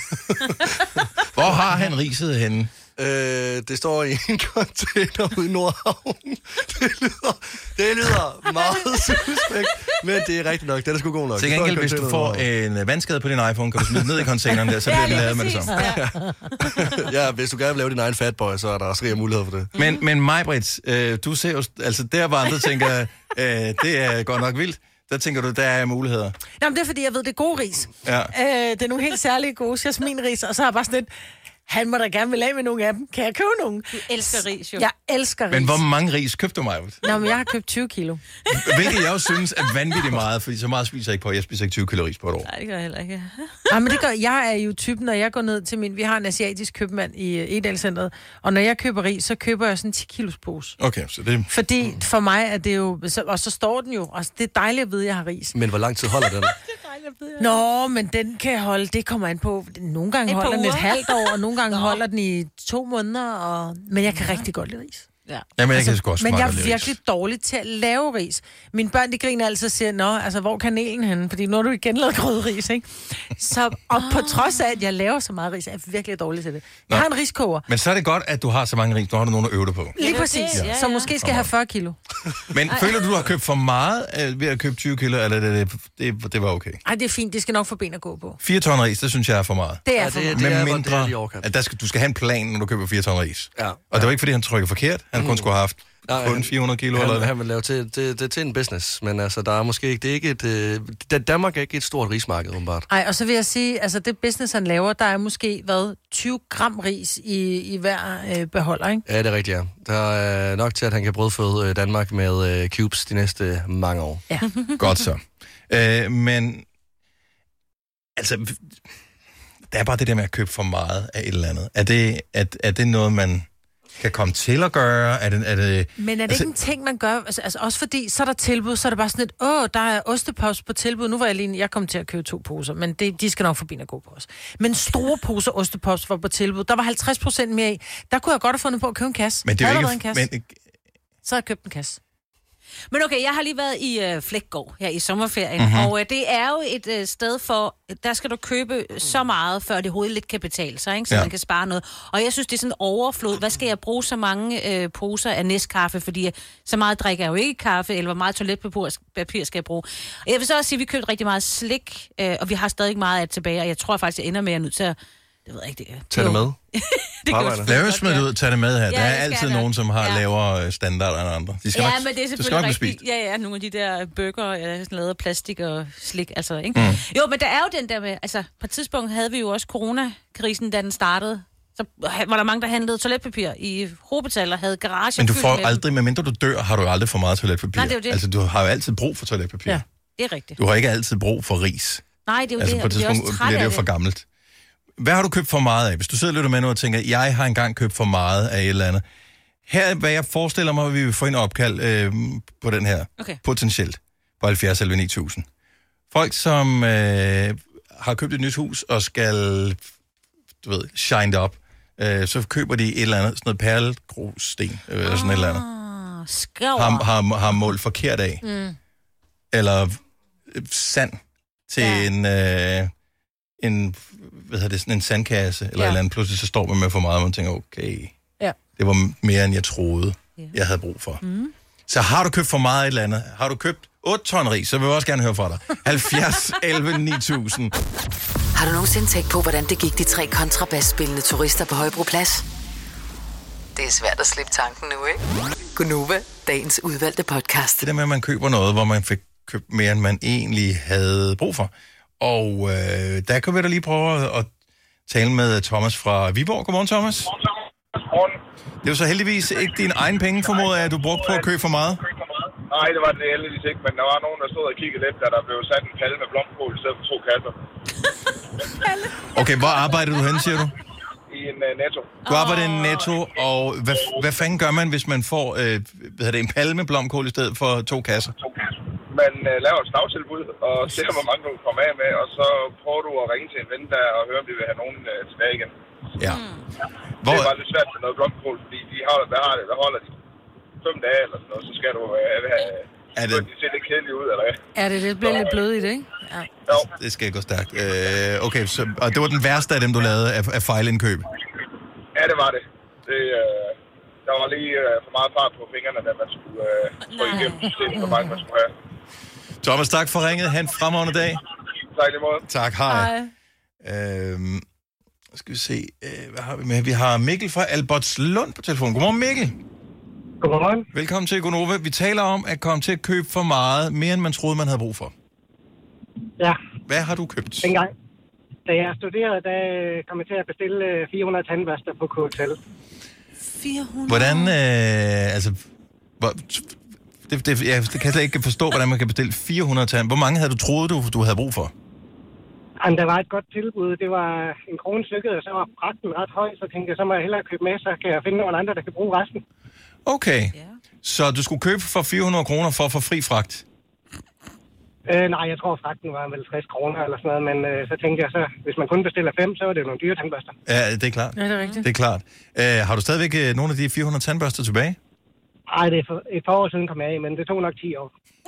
Hvor har han riset henne? Øh, det står i en container ude i Nordhavn. Det lyder, det lyder meget suspekt, men det er rigtigt nok. Den er sgu god nok. Til Det står i gengæld, hvis du containeren får ude i en vandskade på din iPhone, kan du smide den ned i containeren der, så bliver den lavet med det samme. Nordhavn. Ja, hvis du gerne vil lave din egen fatboy, så er der også rig mulighed for det. Men, men Majbrit, øh, du ser jo, altså der hvor andre tænker, øh, det er godt nok vildt, der tænker du, der er muligheder. Nå, men det er, fordi jeg ved, det er gode ris. Ja. Øh, det er nogle helt særlige gode jasminris, og så har jeg bare sådan lidt, han må da gerne vil af med nogle af dem. Kan jeg købe nogle? Du elsker ris, jo. Jeg elsker ris. Men hvor mange ris købte du, Majbrit? Nå, men jeg har købt tyve kilo. Hvilket jeg jo synes er vanvittigt meget, fordi så meget spiser jeg ikke på. Jeg spiser ikke tyve kilo ris på et år. Nej, det gør jeg heller ikke. Ja, men det gør, jeg er jo typen, når jeg går ned til min... Vi har en asiatisk købmand i uh, Edalcenteret, og når jeg køber ris, så køber jeg sådan en ti kilos pose. Okay, så det... Fordi for mig er det jo... Så, og så står den jo, og det er dejligt at vide, at jeg har ris. Men hvor lang tid holder den? Nå, men den kan holde, det kommer an på. Nogle gange Et par holder den et uger. halvt år, og nogle gange holder den i to måneder. Og... Men jeg kan rigtig godt lide ris. Ja. Jamen, jeg kan sgu også men smage jeg er lidt virkelig ris. dårlig til at lave ris. Mine børn, de griner altid og siger, nå, altså, hvor er kanelen henne? Fordi nu har du igen lavet grødris, ikke? Så, og på trods af, at jeg laver så meget ris, er jeg virkelig dårlig til det. Jeg Nå. har en riskoger. Men så er det godt, at du har så mange ris. Nu har du nogen at øve dig på. Lige det, præcis. ja, ja. Så måske skal jeg have fyrre kilo. Men føler du, du har købt for meget øh, ved at købe tyve kilo, eller det, det, det, det var okay? Ej, det er fint. Det skal nok få ben at gå på. fire ton ris, det synes jeg er for meget. Det er Ja, for det- meget. det- Med er- det er mindre, lige overkant. at der skal, du skal have en plan, når du køber fire ton ris. Ja. Og det var ikke, fordi han trykker forkert. Han mm. kun skulle have haft Nej, kun han- fire hundrede kilo. Han, eller han vil lave til, det, det til en business, men altså, der er måske ikke, det er ikke et, øh, Danmark er ikke et stort rismarked, åbenbart. Ej, og så vil jeg sige, altså det business, han laver, der er måske, hvad, tyve gram ris i, i hver øh, beholder, ikke? Ja, det er rigtigt, ja. Der er nok til, at han kan brødføde øh, Danmark med øh, cubes de næste mange år. Ja. Godt så. Øh, men, altså, der er bare det der med at købe for meget af et eller andet. Er det, er, er det noget, man kan komme til at gøre? Er det, er det, Men er det altså, ikke en ting, man gør? Altså, altså også fordi, så er der tilbud, så er det bare sådan et, åh, der er ostepops på tilbud. Nu var jeg lige, jeg kom til at købe to poser, men det, de skal nok forbi at gå på os. Men store poser ostepops var på tilbud. Der var halvtreds procent mere i. Der kunne jeg godt have fundet på at købe en kasse. men det er Havde jo der ikke... været en kasse, Men, så havde jeg købt en kasse. Men okay, jeg har lige været i øh, Flækgaard her i sommerferien, Mhm. mm-hmm. og øh, det er jo et øh, sted for, der skal du købe så meget, før det overhovedet lidt kan betale sig, ikke? Så Ja. ja. man kan spare noget. Og jeg synes, det er sådan en overflod. Hvad skal jeg bruge så mange øh, poser af Nescafé, fordi øh, så meget drikker jeg jo ikke kaffe, eller hvor meget toiletpapir papir skal jeg bruge. Og jeg vil så også sige, at vi købte rigtig meget slik, øh, og vi har stadig meget af det tilbage, og jeg tror faktisk, jeg ender med at nødt til at, det ved jeg ikke, det Tag det med. det kan Arbejder. jo lad godt os smide være. det ud, tag det med her. Ja, der er det skal altid jeg nogen, nok. som har Ja. lavere standarder end andre. De skal Ja, nok, men det er skal selvfølgelig nok rigtigt. blive Ja, ja, nogle af de der burger, ja, sådan lavet af plastik og slik, altså, ikke? Mm. Jo, men der er jo den der med, altså, på et tidspunkt havde vi jo også coronakrisen, da den startede. Så var der mange, der handlede toiletpapir i Hobetal og havde garager. Men du fyldt får med dem. aldrig, medmindre du dør, har du aldrig for meget toiletpapir. Nej, det er jo det. Altså, du har jo altid brug for toiletpapir. Ja. Det er rigtigt. Du har ikke altid brug for ris. Nej, det er jo Altså, det, på og et vi er tidspunkt også trætte bliver det af jo for gammelt. Hvad har du købt for meget af? Hvis du sidder og lytter med nu og tænker, jeg har engang købt for meget af et eller andet. Her er, hvad jeg forestiller mig, at vi vil få en opkald øh, på den her. Okay. Potentielt. På halvfjerds elleve ni tusind. Folk, som øh, har købt et nyt hus og skal, du ved, shine det op. Øh, så køber de et eller andet, sådan noget perlegrussten, øh, eller sådan et eller andet. Ah, skæver. Har, har, har målt forkert af. Mm. Eller øh, sand til ja. Ja. en, øh, en, hvad hedder det, sådan en sandkasse, eller Ja. ja. eller andet. Pludselig så står man med for meget, og man tænker, okay, Ja. det var mere, end jeg troede, Ja. jeg havde brug for. Mm. Så har du købt for meget af et eller andet? Har du købt otte ton ris, så vil jeg også gerne høre fra dig. halvfjerds elleve ni tusind. Har du nogensinde tænkt på, hvordan det gik de tre kontrabasspillende turister på Højbroplads? Det er svært at slippe tanken nu, ikke? Gunova, dagens udvalgte podcast. Det der med, at man køber noget, hvor man fik købt mere, end man egentlig havde brug for. Og øh, der kan vi da lige prøve at tale med Thomas fra Viborg. Godmorgen, Thomas. Morgen. Det er jo så heldigvis ikke dine egne penge, formoder jeg, at du brugte på at købe for meget. Nej, det var det heldigvis ikke, men der var nogen, der stod og kiggede lidt, da der blev sat en palle med blomkål i stedet for to kasser Okay, hvor arbejder du hen, siger du? i en uh, netto. Du arbejder i en Netto, og hvad, hvad fanden gør man, hvis man får øh, hvad hedder det, en palle med blomkål i stedet for to kasser? Man uh, laver et slagtilbud og ser, hvor mange du kommer af med, og så prøver du at ringe til en ven der og høre, om de vil have nogen uh, tilbage igen. Ja. Det Hvor, er bare lidt svært med noget blomkål, fordi de har, hvad, har det, hvad holder de? Fem dage eller sådan noget, så skal du uh, have... Er det- De ser lidt kedelige ud, eller hvad? Ja, det, det bliver lidt blødigt, ikke? Ja. Jo, det skal gå stærkt. Øh, okay, så, og det var den værste af dem, du lavede af, af fejlindkøb. ja, det var det. det uh, der var lige uh, for meget fart på fingrene, da man skulle uh, få igennem systemet, hvor mange man skulle have. Thomas, tak for ringet. Ha' en fremragende dag. Tak lige måde. Tak, hej. Hej. Øhm, skal vi se, øh, hvad har vi med? Vi har Mikkel fra Albertslund på telefonen. Godmorgen, Mikkel. Godmorgen. Velkommen til Gonova. Vi taler om at komme til at købe for meget, mere end man troede, man havde brug for. Ja, Hvad har du købt? dengang. Da jeg studerede, der kom jeg til at bestille fire hundrede tandbørster på K T L. fire hundrede. Hvordan, øh, altså, hvor, det, det, jeg kan slet ikke forstå, hvordan man kan bestille fire hundrede tand. Hvor mange havde du troet, du, du havde brug for? Jamen, der var et godt tilbud. Det var en krone stykket, og så var pragten ret høj. Så tænkte jeg, så må jeg hellere købe med, så kan jeg finde nogle andre, der kan bruge resten. Okay, Ja. så du skulle købe for fire hundrede kroner for at få fri fragt? Øh, nej, jeg tror, fragten var vel tres kroner eller sådan noget. Men øh, så tænkte jeg, så hvis man kun bestiller fem, så var det jo nogle dyre tandbørster. Ja, det er klart. Ja, det er rigtigt. Det er klart. Øh, har du stadigvæk øh, nogle af de fire hundrede tandbørster tilbage? Ej, det er for, et par år siden kom jeg af, men det tog nok ti år.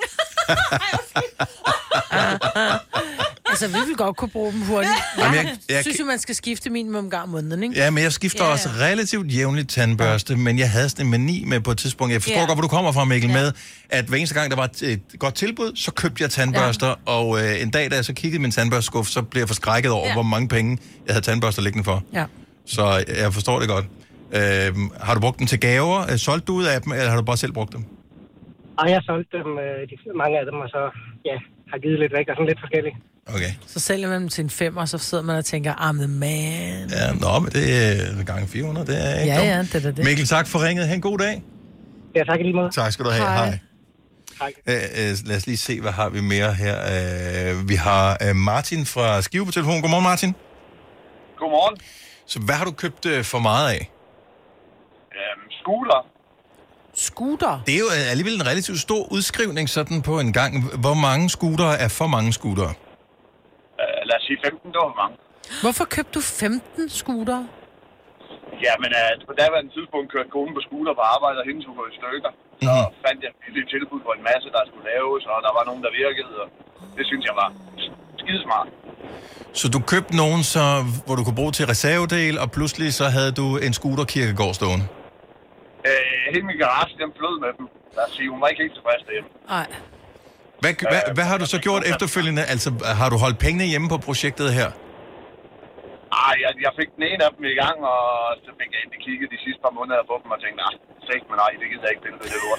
Altså, vi vil godt kunne bruge dem hurtigt. Jeg, Jamen, jeg- jeg, jeg- synes jo, man skal skifte minimum en gang om måneden, ikke? Ja, men jeg skifter Ja, ja. også relativt jævnligt tandbørste, men jeg havde sådan en mani med på et tidspunkt. Jeg forstår Ja. godt, hvor du kommer fra, Mikkel, Ja. med, at hver eneste gang, der var et, et godt tilbud, så købte jeg tandbørster, og øh, en dag, da jeg så kiggede i min tandbørsteskuffe, så blev jeg forskrækket over, Ja. hvor mange penge jeg havde tandbørster liggende for. Ja. Så jeg forstår det godt. Øh, har du brugt dem til gaver? Øh, Solgte du ud af dem, eller har du bare selv brugt dem? Og jeg solgte dem, øh, de, mange af dem, og så ja, har givet lidt væk, og sådan lidt forskellige. Okay. Så sælger man dem til en femmer, og så sidder man og tænker, I'm the man. Ja, nå, men det er gange fire hundrede, det er ikke Ja, dumt. ja, det er det. Mikkel, tak for ringet. Ha' en god dag. Ja, tak i lige måde. Tak skal du have. Hej. Hej. Tak. Øh, øh, lad os lige se, hvad har vi mere her. Øh, vi har øh, Martin fra Skive på telefon. Godmorgen, Martin. Godmorgen. Så hvad har du købt øh, for meget af? Øhm, scooter. Scooter? Det er jo øh, alligevel en relativt stor udskrivning sådan på en gang. Hvor mange scootere er for mange scootere? Øh, lad os sige femten, det var for mange. Hvorfor købte du femten scooter? Ja, men uh, på daværende tidspunkt kørte konen på scooter på arbejde, og hendes skulle gå i stykker. Så Mhm. fandt jeg et billigt tilbud på en masse, der skulle laves, og der var nogen, der virkede, og det synes jeg var skidesmart. Så du købte nogen, så, hvor du kunne bruge til reservedel, og pludselig så havde du en scooterkirkegård stående. Øh, hele min garage, den flød med dem. Lad os sige, hun var ikke helt tilfreds derhjemme. Nej. Hvad, hvad, hvad har du så gjort efterfølgende? Altså, har du holdt pengene hjemme på projektet her? Ej, jeg, jeg fik den ene af dem i gang, og så fik jeg endelig kigget de sidste par måneder på dem, og tænkte, nej, sæt, men nej, det gider jeg ikke pille ved det lort.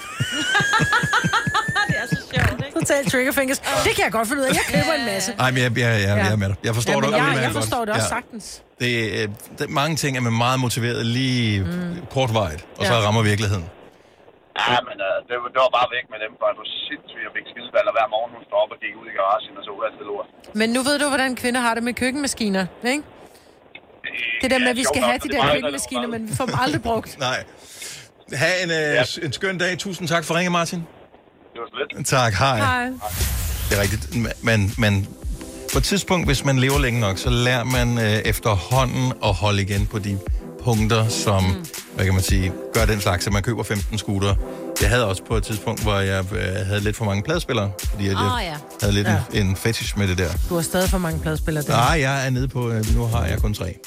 Det er så sjovt, ikke? Total triggerfingers. Det kan jeg godt finde ud af. Jeg køber en masse. Nej, men jeg, jeg, jeg, jeg er med dig. Jeg forstår Ja, det men jeg, udmærket jeg forstår godt. det også Ja. sagtens. Det, øh, det, mange ting er man meget motiveret lige mm. kortvarigt, og så Ja. rammer virkeligheden. Ja, men uh, det, var- det var bare væk med dem, for jeg var sindssygt, jeg fik skideballer hver morgen, hun stod op og gik ud i garagen, og så ud af det lort. Men nu ved du, hvordan kvinder har det med køkkenmaskiner, ikke? Det der med, at vi skal have de der køkkenmaskiner, men vi får dem aldrig brugt. Nej. Ha' en, øh, Ja. en skøn dag. Tusind tak for ringe, Martin. Det var så lidt. Tak, hej. Hej. Det er rigtigt. Men, men på et tidspunkt, hvis man lever længe nok, så lærer man øh, efterhånden at holde igen på de punkter, som, mm. hvad kan man sige, gør den slags, at man køber femten scooter. Jeg havde også på et tidspunkt, hvor jeg øh, havde lidt for mange pladespillere, fordi at jeg Åh, ja. havde lidt Ja. en, en fetish med det der. Du har stadig for mange pladespillere der. Nej, jeg er nede på, øh, nu har jeg kun tre.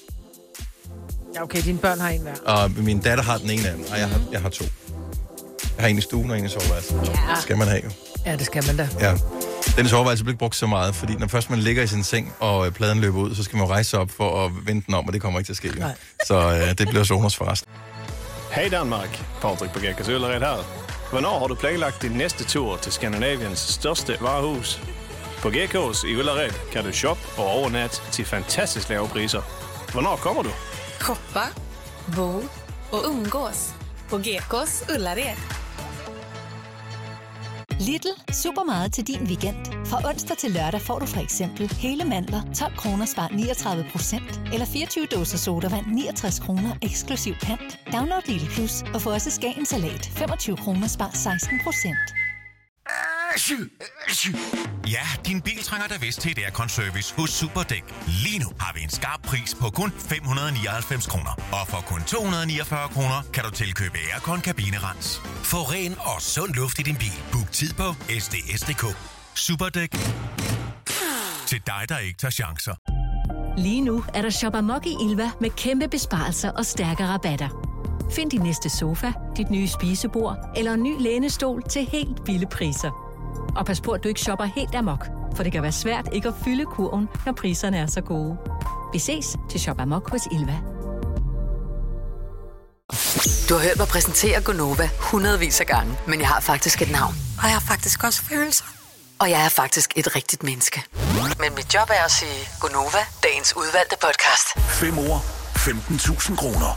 Ja, okay, dine børn har en hver. Og min datter har den ene af dem, og jeg har, jeg har to. Jeg har en i stuen og en i soveværelset. Ja. Det skal man have jo. Ja, det skal man da. Ja. Den i soveværelset bliver ikke brugt så meget, fordi når først man ligger i sin seng, og øh, pladen løber ud, så skal man jo rejse sig op for at vende den om, og det kommer ikke til at ske. Jo. Nej. Så øh, det bliver Zoners forrest. Hej Danmark, Patrik på Gækkers Øllered her. Hvornår har du planlagt din næste tur til Skandinaviens største varehus? På Gækkers i Øllered kan du shoppe og overnatte til fantastisk lave priser. Hvornår kommer du? Shoppa, bo och umgås på Gekås Ullared. Lidl. Super meget til din weekend. Fra onsdag til lørdag får du for eksempel hele mandler tolv kroner spar niogtredive procent, eller fireogtyve dåser sodavand niogtres kroner eksklusiv pant. Download Lidl Plus og få også Skagen Salat femogtyve kroner spar seksten procent. Ja, din bil trænger da vist til et aircon-service hos Superdæk. Lige nu har vi en skarp pris på kun fem hundrede nioghalvfems kroner. Og for kun to hundrede niogfyrre kroner kan du tilkøbe aircon-kabinerens. Få ren og sund luft i din bil. Book tid på S D S punktum d k. Superdæk. Til dig, der ikke tager chancer. Lige nu er der Shop Amok i Ilva med kæmpe besparelser og stærke rabatter. Find din næste sofa, dit nye spisebord eller en ny lænestol til helt billige priser. Og pas på, at du ikke shopper helt amok, for det kan være svært ikke at fylde kurven, når priserne er så gode. Vi ses til Shop Amok hos Ilva. Du har hørt mig præsentere Gonova hundredvis af gange, men jeg har faktisk et navn. Og jeg har faktisk også følelser. Og jeg er faktisk et rigtigt menneske. Men mit job er at sige Gonova, dagens udvalgte podcast. Fem år, femten tusind kroner.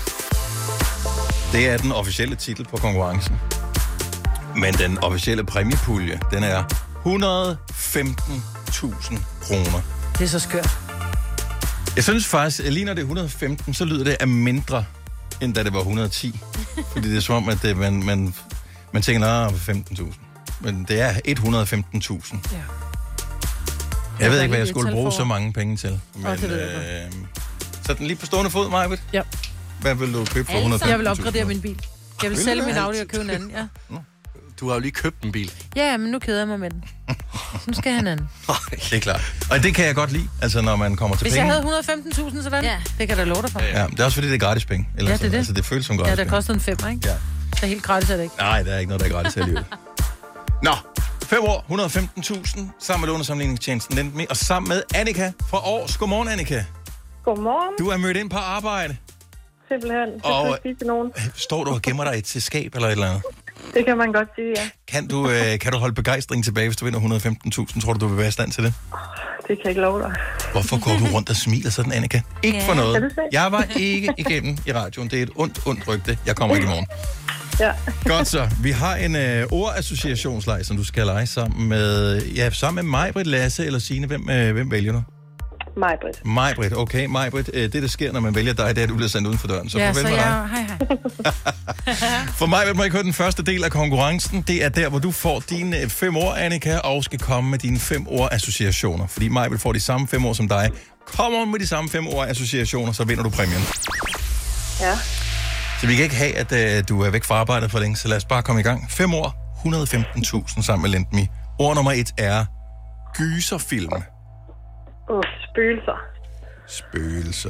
Det er den officielle titel på konkurrencen. Men den officielle præmiepulje, den er et hundrede og femten tusind kroner. Det er så skørt. Jeg synes faktisk, at lige når det er et hundrede og femten, så lyder det af mindre, end da det var et hundrede og ti. Fordi det er som om, at det, man, man, man tænker, at femten tusind. Men det er et hundrede og femten tusind. Ja. Jeg ved ikke, hvad jeg skulle bruge så mange penge til. Men, oh, det ved jeg øh, så den lige på stående fod, Majbet? Ja. Hvad vil du købe for et hundrede og femten tusind? Jeg vil opgradere min bil. Jeg vil sælge min Audi og købe en anden, ja. Du har jo lige købt en bil. Ja, men nu keder jeg mig med den. Så nu skal jeg have en anden. Det er klart. Og det kan jeg godt lide, altså når man kommer til Hvis penge. jeg havde et hundrede og femten tusind sådan, ja. Det kan da love dig for. Ja, det er også fordi, det er gratis penge. Eller Ja, det er sådan. det. Altså, det føles som gratis Ja, det penge. koster en femmer, ikke? Ja. Så helt gratis er det ikke. Nej, der er ikke noget, der er gratis alligevel. Nå, fem år, et hundrede og femten tusind, sammen med lånesamligningstjenesten Lendme, og sammen med Annika fra Aars. Godmorgen, Annika. Godmorgen. Du er mødt ind på arbejde. Simpelthen. Det Og- kan jeg sige til nogen. Står du og gemmer dig i et skab eller et eller andet? Det kan man godt sige, ja. Kan du, øh, kan du holde begejstring tilbage, hvis du vinder et hundrede og femten tusind? Tror du, du vil være i stand til det? Det kan jeg ikke love dig. Hvorfor går du rundt og smiler sådan, Annika? Ikke for Kan du noget. se? Jeg var ikke igennem i radioen. Det er et ondt, ondt rygte. Jeg kommer ikke i morgen. Ja. Godt så. Vi har en øh, ordassociationsleg, som du skal lege sammen med, ja, sammen med Majbrit, Lasse eller Signe. Hvem, øh, hvem vælger du? Majbrit. Majbrit, okay. Majbrit, øh, det der sker, når man vælger dig, det er, at du bliver sendt uden for døren. Så ja, farvel så med jeg... dig. Hej, hej. For Majbrit må ikke høre den første del af konkurrencen. Det er der, hvor du får dine øh, fem ord, Annika, og skal komme med dine fem ordassociationer. Fordi Majbrit får de samme fem ord som dig. Kommer med de samme fem ordassociationer, så vinder du præmien. Ja. Så vi kan ikke have, at øh, du er væk fra arbejdet for længe, så lad os bare komme i gang. Fem år, et hundrede og femten tusind sammen med Lendme. Ord nummer et er gyserfilm. Åh, spøgelser. Spøgelser.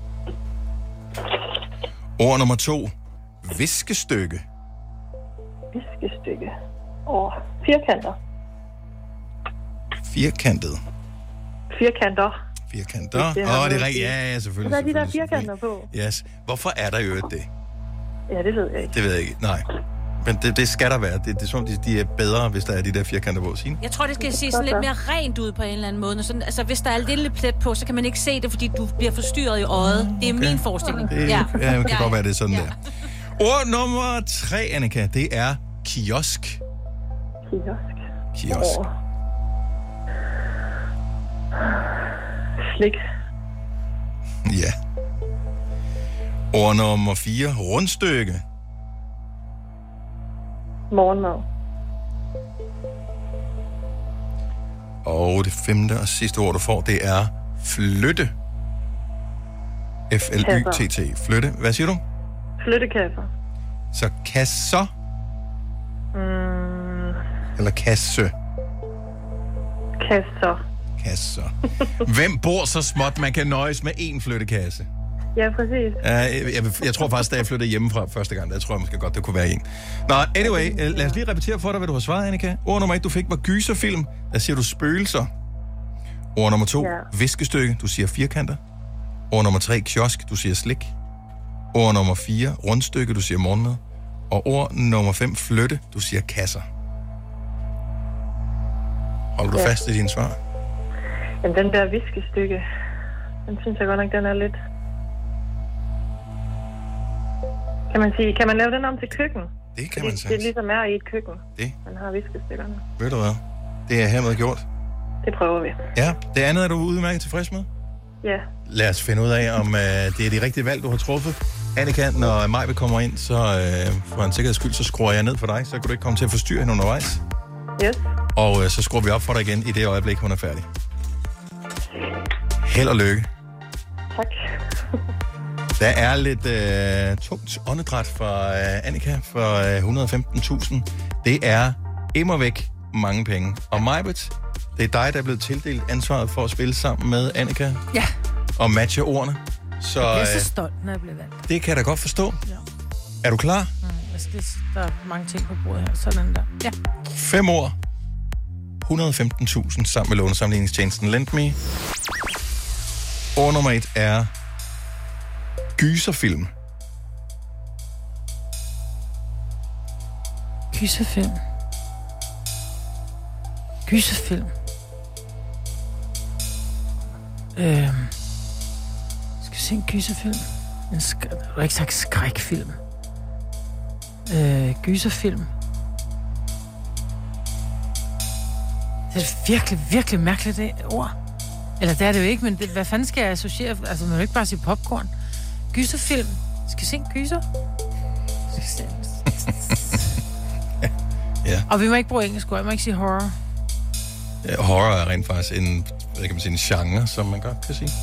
Ord nummer to, viskestykke. Viskestykke. Åh, firkanter. Firkantet. Firkanter. Firkanter. Det Åh, har oh, det er været rigtigt. fint. Ja, ja, selvfølgelig. Der er de der selvfølgelig, firkanter på. Yes. Hvorfor er der i øvrigt det? Ja, det ved jeg ikke. Det ved jeg ikke. Nej. Men det, det skal der være. Det, det er som, de, de er bedre, hvis der er de der firkanter på. Signe? Jeg tror, det skal se sådan lidt mere rent ud på en eller anden måde. Sådan, altså, hvis der er en lille plet på, så kan man ikke se det, fordi du bliver forstyrret i øjet. Det er okay. Min forestilling. Det, ja, ja, det kan ja. godt være, det er sådan ja. der. Ord nummer tre, Annika, det er kiosk. Kiosk. Kiosk. Åh. Slik. Ja. Ord nummer fire, rundstykke. Morgenmad. Og det femte og sidste ord, du får, det er flytte. F L Y T T. Flytte. Hvad siger du? Flyttekasser. Så kasser Mm, eller kasse? kasser. Kasser. Hvem bor så småt, man kan nøjes med én flyttekasse? Ja, præcis. Uh, jeg, jeg, jeg tror faktisk, da jeg flyttede hjemmefra første gang, der tror jeg måske godt, det kunne være en. Nå, anyway, uh, lad os lige repetere for dig, hvad du har svaret, Annika. Ord nummer et, du fik, var gyserfilm. Der siger du spøgelser. Ord nummer to, Ja. viskestykke. Du siger firkanter. Ord nummer tre, kiosk. Du siger slik. Ord nummer fire, rundstykke. Du siger morgenmad. Og ord nummer fem, flytte. Du siger kasser. Holder du Ja. fast i dine svar? Men den der viskestykke, den synes jeg godt nok, den er lidt... Kan man sige, kan man lave den om til køkken? Det kan Fordi man det sagtens. ligesom er i et køkken. Det. Man har viskestykkerne. Ved du hvad? Det er hermed gjort. Det prøver vi. Ja, det andet er du udmærket tilfreds med? Ja. Lad os finde ud af, om uh, det er de rigtige valg, du har truffet. Annika, når Majbe kommer ind, så uh, for en sikkerheds skyld, så skruer jeg ned for dig, så kan du ikke komme til at forstyrre hende undervejs. Yes. Og uh, så skruer vi op for dig igen i det øjeblik, hun er færdig. Held og lykke. Tak. Der er lidt uh, tungt åndedræt fra uh, Annika for uh, et hundrede og femten tusind. Det er immervæk mange penge. Og Majbet, det er dig, der er blevet tildelt ansvaret for at spille sammen med Annika. Ja. Og matche ordene. Så Jeg er øh, så stolt, når jeg bliver valgt. det kan jeg da godt forstå. Ja. Er du klar? Mm, altså, det, der er mange ting på bordet her. Sådan der. Ja. Fem år. et hundrede og femten tusind sammen med lånesamligningstjenesten Lendme. Ord nummer et er gyserfilm. Gyserfilm. Gyserfilm. Øhm. Skal vi se en gyserfilm? En sk- du har ikke sagt skrækfilm. Øh, gyserfilm. Det er virkelig, virkelig mærkeligt det ord. Eller det er det jo ikke, men det, hvad fanden skal jeg associere? Altså, man vil ikke bare sige popcorn. Gyserfilm. Skal vi se en gyser? Skal vi se en- Ja. Og vi må ikke bruge engelsk ord. Jeg må ikke sige horror. Ja, horror er rent faktisk en, hvad kan man sige, en genre, som man godt kan sige.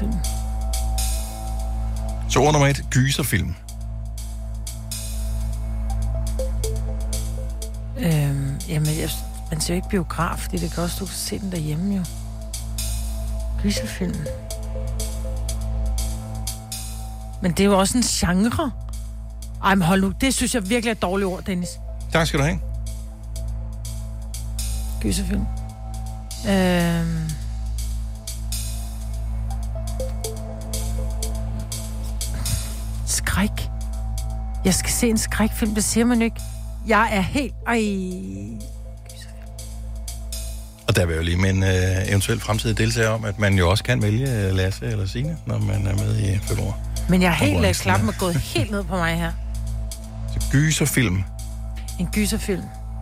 Gyserfilm. Så ord nummer et, gyserfilm. Øhm, jamen, jeg, man ser jo ikke biograf, fordi det kan også, du kan se den derhjemme jo. Gyserfilm. Men det er jo også en genre. Ej, men hold nu, det synes jeg virkelig er et dårligt ord, Dennis. Tak skal du have. Gyserfilm. Øhm... Skræk. Jeg skal se en skrækfilm, det siger man ikke. Jeg er helt... Ej... Og der vil jeg jo lige med en øh, eventuelt fremtidig deltager om, at man jo også kan vælge øh, Lasse eller Signe, når man er med i fem år. Men jeg er helt øh, klappen og gået helt ned på mig her. Så gyserfilm. En gyserfilm.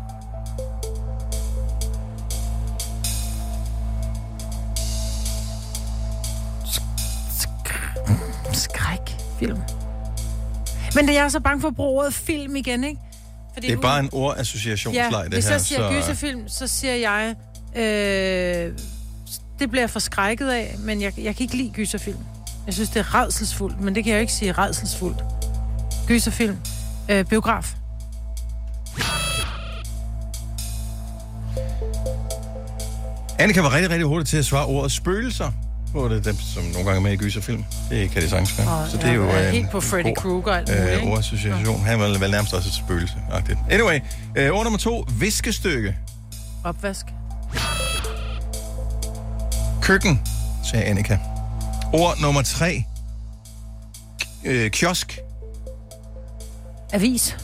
Skrækfilm. Men det er jeg så bange for at bruge ordet film igen, ikke? Fordi det er bare en ordassociationsleg, ja, det hvis her. jeg siger så... gyserfilm, så siger jeg, øh, det bliver jeg forskrækket af, men jeg, jeg kan ikke lide gyserfilm. Jeg synes, det er rædselsfuldt, men det kan jeg jo ikke sige rædselsfuldt. Gyserfilm. Øh, biograf. Annika var rigtig, rigtig hurtigt til at svare ordet spøgelser. Hvor det er dem, som nogle gange er med i gyserfilm. Det kan det sagtens være. Oh, så det er jo ja, øh, helt på Freddy Krueger. Øh, ordassociation. Han var vel nærmest også et spøgelse. Anyway, øh, ord nummer to. Viskestykke. Opvask. Køkken, sagde Annika. Ord nummer tre. Øh, kiosk. Avis.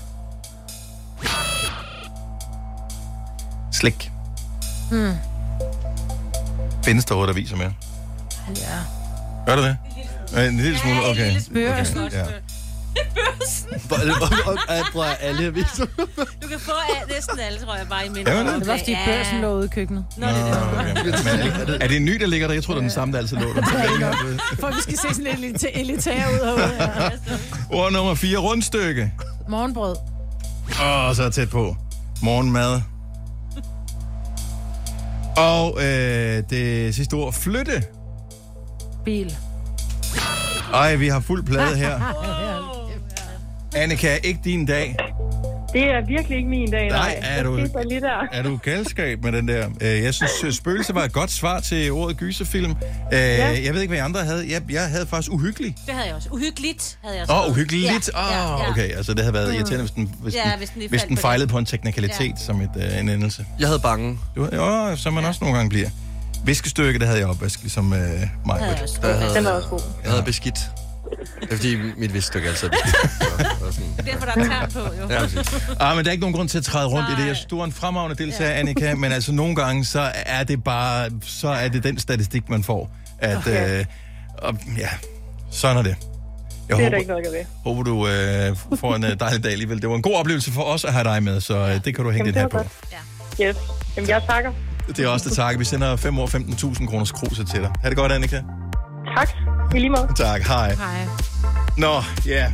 Slik. Hmm. Findes der ordet aviser med? Ja. Gør du det? En lille smule, okay. En lille spørs. Okay, ja. Prøv at alle aviser. Du kan få af, næsten alle, tror jeg, bare i mindre. Ja, det? Det var fordi børsen lå ude i køkkenet. Nå, det er det. Okay. Men er, er det en ny, der ligger der? Jeg tror, det er den samme, der altid lå der. For vi skal se sådan lidt elitære ud herude. Ja. Ord nummer fire. Rundstykke. Morgenbrød. Åh, så er tæt på. Morgenmad. Og øh, det sidste ord. Flytte. Bil. Ej, vi har fuld plade her. Annika, ikke din dag. Det er virkelig ikke min dag, nej. Nej, er du, lige der. er du galskab med den der? Jeg synes, spøgelse var et godt svar til ordet gyserfilm. Ja. Jeg ved ikke, hvad I andre havde. Jeg, jeg havde faktisk uhyggelig. Det havde jeg også. Uhyggeligt havde jeg også. Åh, oh, uhyggeligt. Åh, Ja, oh, ja, ja. okay. Altså, det havde været irriterende, hvis den, hvis Ja, den, hvis den lige hvis faldt den på fejlede det. på en teknikalitet ja. som et, uh, en endelse. Jeg havde bange. Du, jo, som man også nogle gange bliver. Viskestykke, det havde jeg opvask, ligesom uh, mig. Havde også. Jeg havde, Den var også god. jeg havde beskidt. Det er fordi mit viskestykke altid er beskidt. Og sådan. Det er derfor, der er tern på, jo. Ja, præcis. Ah, men der er ikke nogen grund til at træde rundt Nej. i det. Jeg synes, du er en fremragende deltager, ja. Annika, men altså nogle gange, så er det bare, så er det den statistik, man får. At, okay. øh, og, ja, sådan er det. Jeg det er håber, der ikke noget at gøre ved. håber, du øh, får en øh, dejlig dag alligevel. Det var en god oplevelse for os at have dig med, så øh, det kan du hænge Jamen, dit her på. Ja. Yes. Jamen, jeg takker. Det er også det takke. Vi sender fem år femten tusind kroners kruse til dig. Ha' det godt, Annika. Tak. I lige måde. Tak, hej. Hej. Nå, ja. Yeah.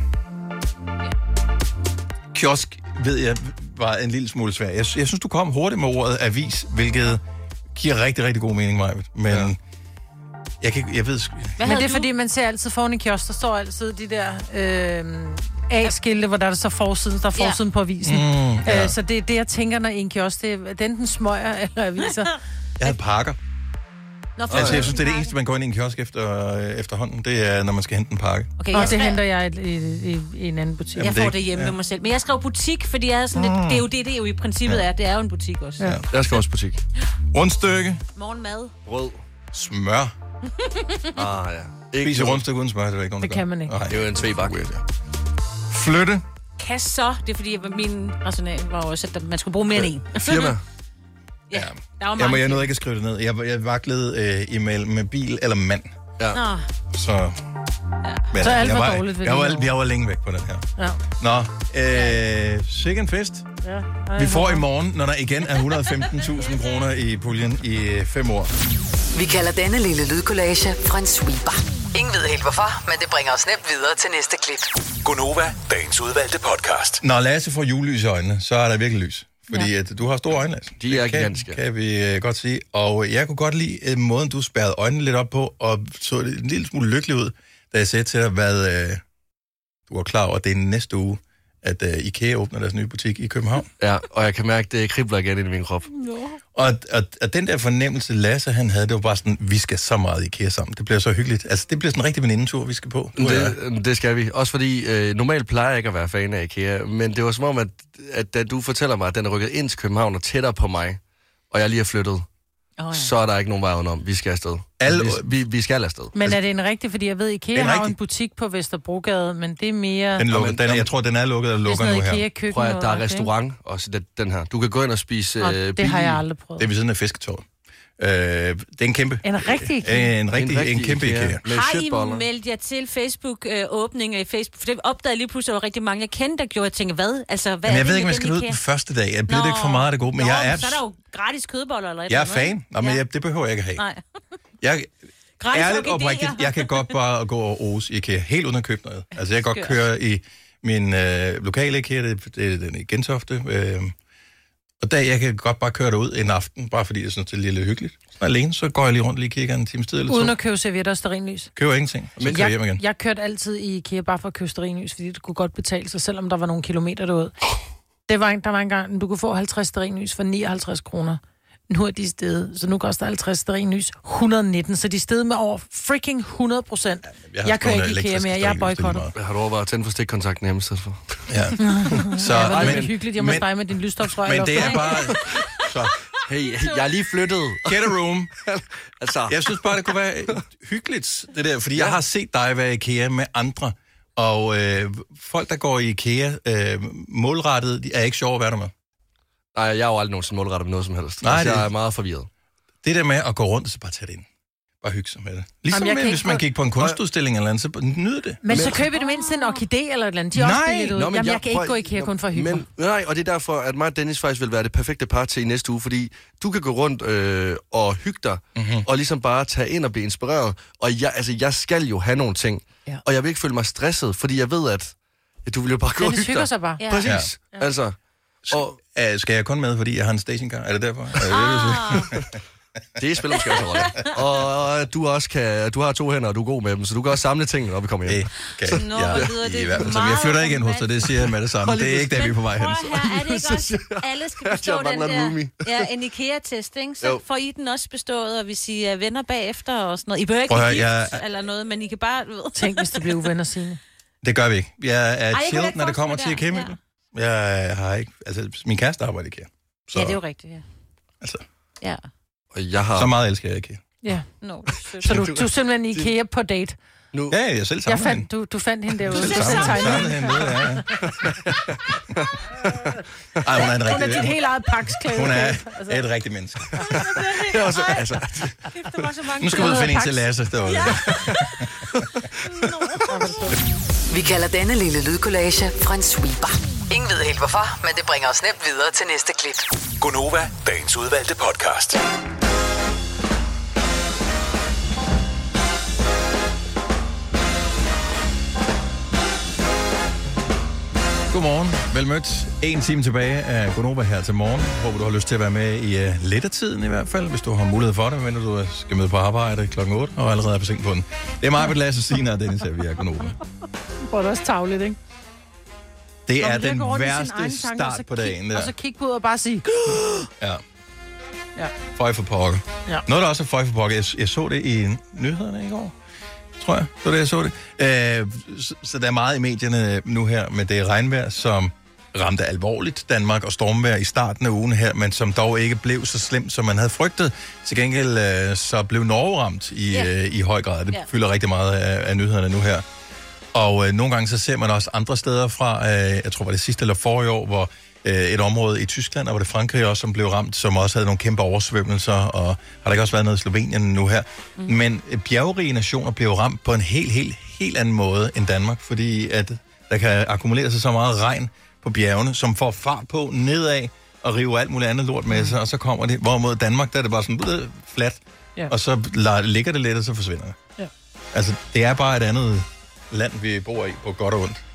Kiosk, ved jeg, var en lille smule svær. Jeg, jeg synes, du kom hurtigt med ordet avis, hvilket giver rigtig, rigtig god mening, Majbet. Men ja. jeg, kan, jeg ved... Men det er du? Fordi, man ser altid foran en kiosk, der står altid de der øh, A-skilte, hvor der er så forsiden, der er forsiden ja. på avisen. Mm, ja. øh, så det er det, jeg tænker, når en kiosk, det er enten smøger eller aviser. Jeg havde pakker. Nå, altså, jeg synes, det er det eneste, man går ind i en kiosk efter, øh, efterhånden. Det er, når man skal hente en pakke. Okay, og jeg det skrev... henter jeg i, i, i, i en anden butik. Jeg får det hjemme ja. med mig selv. Men jeg skrev butik, fordi jeg sådan lidt, mm. det er jo det, det er jo i princippet ja. er. Det er jo en butik også. Ja. Jeg skal også butik. Rundstykke. Morgenmad. Brød. Smør. ah, ja. Spise rundstykke uden smør, det er ikke nogen, det kan man ikke. Nej, det er jo en tvebak. Flytte. Kan så, det er fordi, min rationale var også, at man skulle bruge mere end en. Firma. Ja, der var jeg, må, jeg nåede ikke at skrive det ned. Jeg, jeg vaklede øh, imellem med bil eller mand. Ja. Nå. Så... Ja. Men, så alt var var dårligt ved jeg, det. var, jeg var længe væk på den her. Ja. Nå, øh, sikke en fest. Ja. Ej, vi får i morgen, når der igen er et hundrede og femten tusind kroner i puljen i fem år. Vi kalder denne lille lydkollage en sweeper. Ingen ved helt hvorfor, men det bringer os nemt videre til næste klip. Gonova, dagens udvalgte podcast. Når Lasse får julelys i øjnene, så er der virkelig lys. Fordi ja. at du har store øjne, altså. De er kan, gigantiske. Kan vi uh, godt sige. Og jeg kunne godt lide uh, måden, du spærrede øjnene lidt op på, og så en lille smule lykkelig ud, da jeg sagde til dig, hvad uh, du var klar over, at det er næste uge, at uh, IKEA åbner deres nye butik i København. Ja, og jeg kan mærke, at det kribler igen i min krop. Og, og, og den der fornemmelse, Lasse han havde, det var bare sådan, vi skal så meget IKEA sammen. Det bliver så hyggeligt. Altså, det bliver sådan en rigtig venindetur, vi skal på. Det, det skal vi. Også fordi, øh, normalt plejer jeg ikke at være fan af IKEA, men det var som om, at, at da du fortæller mig, at den er rykket ind til København og tættere på mig, og jeg lige er flyttet, oh, ja. så er der ikke nogen vej udenom. Vi skal afsted. Alle... Vi, vi, vi skal afsted. Men er det en rigtig, fordi jeg ved, IKEA en har rigtig... en butik på Vesterbrogade, men det er mere... Den lukker, den, jeg tror, den er lukket og lukker nu her. Prøv at der er restaurant, også den, den her. Du kan gå ind og spise oh, det billig. har jeg aldrig prøvet. Det er ved siden af Fisketåret. Øh, det er en kæmpe. En rigtig IKEA. En rigtig, en rigtig en kæmpe IKEA. IKEA. Har I meldt jer til Facebook-åbninger i Facebook? For det opdagede jeg lige pludselig, at der var rigtig mange, jeg kendte, der gjorde. Jeg tænkte, hvad? Altså, hvad Jamen, jeg er ved det ikke, om jeg skal ud den første dag. Jeg bliver det ikke for meget af det gode. Men Nå, jeg er... så er der jo gratis kødboller eller et Jeg er eller andet. fan. Nå, men ja. jeg, det behøver jeg ikke have. Nej. Jeg... Gratis ærligt og rigtigt, jeg kan godt bare gå og ose i IKEA, helt uden at købe noget. Altså, jeg kan godt køre i min øh, lokale IKEA, det, det er den i Gentofte, øh, og der, jeg kan godt bare køre derud en aften, bare fordi jeg synes, det er lidt hyggeligt. Så alene, så går jeg lige rundt lige kigger en times tid eller to. Uden at købe servietter og stearinlys. Køber ingenting, og så kører jeg hjem igen. Jeg kørte altid i IKEA bare for at købe stearinlys, fordi det kunne godt betale sig, selvom der var nogle kilometer derude. Det var en, der var engang, du kunne få halvtreds stearinlys for nioghalvtreds kroner. Nu er de steget, så nu koster halvtreds stearinlys et hundrede og nitten, så de er steget med over freaking hundrede procent. Jeg, jeg kører ikke IKEA mere, jeg er boykottet. Har du overvejet at tænde for stikkontakten hjemme stedet for? Ja. Så, ja, det er hyggeligt, jeg må stege med din lysstofsrør. Men det er bare... Så. Hey, jeg er lige flyttet. Get a room. altså. Jeg synes bare, det kunne være hyggeligt, det der, fordi ja. jeg har set dig være i IKEA med andre, og øh, folk, der går i IKEA øh, målrettet, de er ikke sjove at være der med. Nej, jeg er jo aldrig nogensinde målrettet med noget som helst. Nej, altså, det... jeg er meget forvirret. Det der med at gå rundt, så bare tage det ind. Bare hygge sig med det. Ligesom Jamen, med, hvis man gik på en kunstudstilling eller andet, så nyd det. Men, men så køber det mindst en orkidé eller et eller andet. De er nej. også billigt ud. Nå, Jamen, jeg, jeg jeg kan ikke gå i IKEA kun for at hygge men, nej, og det er derfor, at mig og Dennis faktisk vil være det perfekte par til i næste uge, fordi du kan gå rundt øh, og hygge dig, mm-hmm. og ligesom bare tage ind og blive inspireret. Og jeg, altså, jeg skal jo have nogle ting, ja. og jeg vil ikke føle mig stresset, fordi jeg ved, at ja, du vil jo bare gå Dennis og hygge dig. sig bare. Ja. Præcis, ja. altså... Og, uh, skal jeg kun med, fordi jeg har en stationcar? Er det derfor? Ah. Det spiller måske også en rolle. Og du også kan, du har to hænder, og du er god med dem, så du kan også samle tingene, når vi kommer hjem. Okay. Så, Nå, ja, det i hvert fald. Så jeg flytter ikke ind hos dig, det siger jeg med det samme. Det er ikke der, vi er på vej hen. Her, er det ikke også, alle skal bestå den der, ja, en IKEA-test, ikke? Så jo. Får I den også bestået, og hvis I er venner bagefter og sådan noget. I behøver ikke høre, gift jeg... eller noget, men I kan bare... Ved. Tænk, hvis det bliver uvenner, Signe. Det gør vi ikke. Jeg er Ej, chill, når det kommer til IKEA. Jeg har ikke... Altså, min kæreste arbejder i IKEA. Så, ja, det er jo rigtigt, ja. Altså. Ja. Og jeg har... Så meget elsker jeg IKEA. Ja. No, så du, du er simpelthen IKEA på date? Nu. Ja, jeg selv sammen jeg fandt, du, du fandt hende derude. Jeg selv sammen hende derude, ja. Ej, hun er en rigtig... Hun er dit helt eget paksklæde. Hun er et rigtigt menneske. Det er også, altså... Nu skal vi ud og finde en til Lasse derude. Ja. Vi kalder denne lille lydkollage en sweeper. Ingen ved helt hvorfor, men det bringer os nemt videre til næste klip. Gonova, dagens udvalgte podcast. Godmorgen, velmødt. En time tilbage af Gonova her til morgen. Håber, du har lyst til at være med i uh, lidt af tiden i hvert fald, hvis du har mulighed for det, men du skal møde på arbejde klokken otte og allerede er på seng på den. Det er mig, Britt, Lasse, Signe og Dennis, at vi er Gonova. Hvor er det også tavligt, ikke? Det er den værste start på dagen. Der. Og så kigge på ud og bare sige... ja. Ja. Føj for pokker. Ja. Noget, der også er føj for pokker. Jeg, jeg så det i nyhederne i går. Tror jeg. Det var det, jeg så det. Øh, så, så der er meget i medierne nu her med det regnvejr, som ramte alvorligt Danmark og stormvejr i starten af ugen her, men som dog ikke blev så slemt, som man havde frygtet. Til gengæld øh, så blev Norge ramt i, yeah. øh, i høj grad. Det yeah. fylder rigtig meget af, af nyhederne nu her. Og øh, nogle gange så ser man også andre steder fra, øh, jeg tror var det sidste eller forrige år, hvor øh, et område i Tyskland, og var det Frankrig også, som blev ramt, som også havde nogle kæmpe oversvømmelser, og har der ikke også været noget i Slovenien nu her. Mm. Men øh, bjergrige nationer blev ramt på en helt, helt, helt anden måde end Danmark, fordi at der kan akkumulere sig så meget regn på bjergene, som får fart på nedad og rive alt muligt andet lort med sig, og så kommer det, hvorimod Danmark, der er det bare sådan øh, fladt, ja. Og så ligger det lidt, og så forsvinder det. Ja. Altså, det er bare et andet land, vi bor i, på godt og ondt.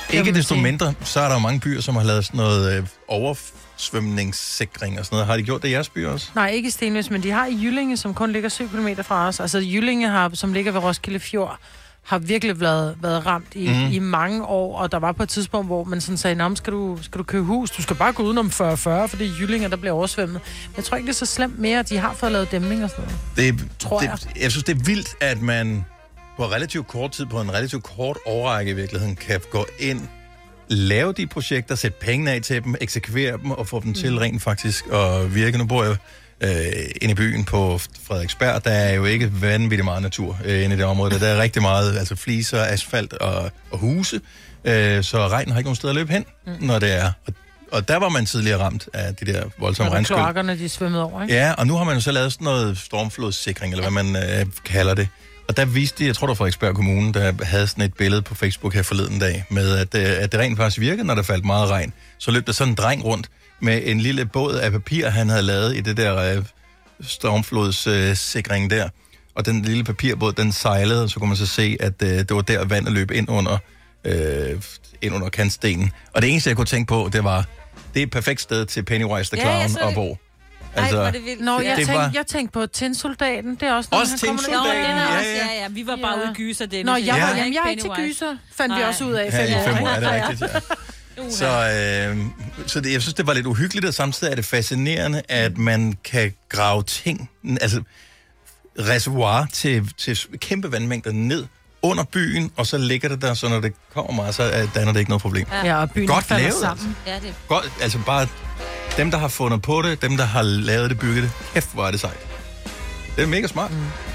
Ikke desto mindre, så er der jo mange byer, som har lavet sådan noget øh, oversvømningssikring og sådan noget. Har de gjort det i jeres byer også? Nej, ikke i Stenløs, men de har i Jyllinge, som kun ligger syv kilometer fra os. Altså Jyllinge, har, som ligger ved Roskilde Fjord, har virkelig været, været ramt i, mm. i mange år, og der var på et tidspunkt, hvor man sådan sagde, nå, skal du, skal du købe hus? Du skal bare gå udenom fyrre fyrre, fordi i Jyllinge, der bliver oversvømmet. Men jeg tror ikke, det er så slemt mere, de har fået lavet dæmning og sådan noget. Det, tror det, jeg. Jeg synes, det er vildt, at man på relativt kort tid, på en relativt kort årrække i virkeligheden, kan gå ind, lave de projekter, sætte penge af til dem, eksekvere dem og få dem til mm. rent faktisk at virke. Nu bor jeg øh, inde i byen på Frederiksberg. Der er jo ikke vanvittigt meget natur øh, inde i det område. Der er rigtig meget, altså fliser, asfalt og, og huse. Øh, så regnen har ikke nogen steder at løbe hen, mm. når det er. Og, og der var man tidligere ramt af de der voldsomme regnskyld. Og kloakkerne, de svømmede over, ikke? Ja, og nu har man jo så lavet sådan noget stormflodssikring, eller hvad man øh, kalder det. Og der viste de, jeg tror det var Frederiksberg Kommune, der havde sådan et billede på Facebook her forleden dag, med at, at det rent faktisk virkede, når der faldt meget regn. Så løb der sådan en dreng rundt med en lille båd af papir, han havde lavet i det der uh, stormflodssikring uh, der. Og den lille papirbåd, den sejlede, og så kunne man så se, at uh, det var der vandet løb ind under, uh, ind under kantstenen. Og det eneste, jeg kunne tænke på, det var, det er et perfekt sted til Pennywise the Clown ja, at bo. Altså, ej, var det vildt. Nå, jeg, det tænkte, var... jeg tænkte på Tinsoldaten. Det er også noget, også Tinsoldaten, ja, ja, ja, ja. Vi var bare ja. ude i gyser, det. Nå, jeg, ja. var, jamen, jeg er ikke til gyser, fandt Nej. vi også ud af. Ja, i fem år er det rigtigt, ja. Så, øh, så det, jeg synes, det var lidt uhyggeligt, og samtidig er det fascinerende, at man kan grave ting, altså reservoir til, til kæmpe vandmængder ned under byen, og så ligger det der, så når det kommer meget, så danner det ikke noget problem. Ja, og byen godt falder lavet, sammen. Altså. Ja, det. Godt, altså bare dem, der har fundet på det, dem, der har lavet det, bygget det, kæft, hvor er det sejt. Det er mega smart. Mm.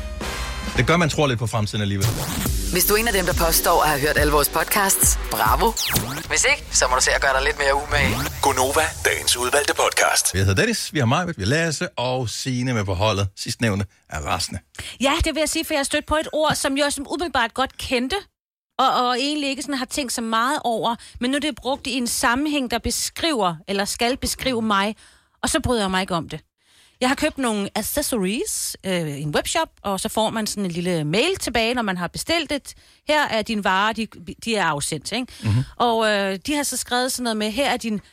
Det gør, man tror lidt på fremtiden alligevel. Hvis du er en af dem, der påstår at have hørt alle vores podcasts, bravo. Hvis ikke, så må du se at gøre dig lidt mere umage. Gonova, dagens udvalgte podcast. Vi hedder Dennis, vi har Majbet, vi har Lasse og Signe med på holdet. Sidstnævnte er rasende. Ja, det vil jeg sige, for jeg har stødt på et ord, som jeg som umiddelbart godt kendte, og, og egentlig ikke sådan har tænkt så meget over, men nu er det brugt i en sammenhæng, der beskriver, eller skal beskrive mig, og så bryder jeg mig ikke om det. Jeg har købt nogle accessories øh, i en webshop, og så får man sådan en lille mail tilbage, når man har bestilt det. Her er dine varer, de, de er afsendt, ikke? Mm-hmm. Og øh, de har så skrevet sådan noget med, her er din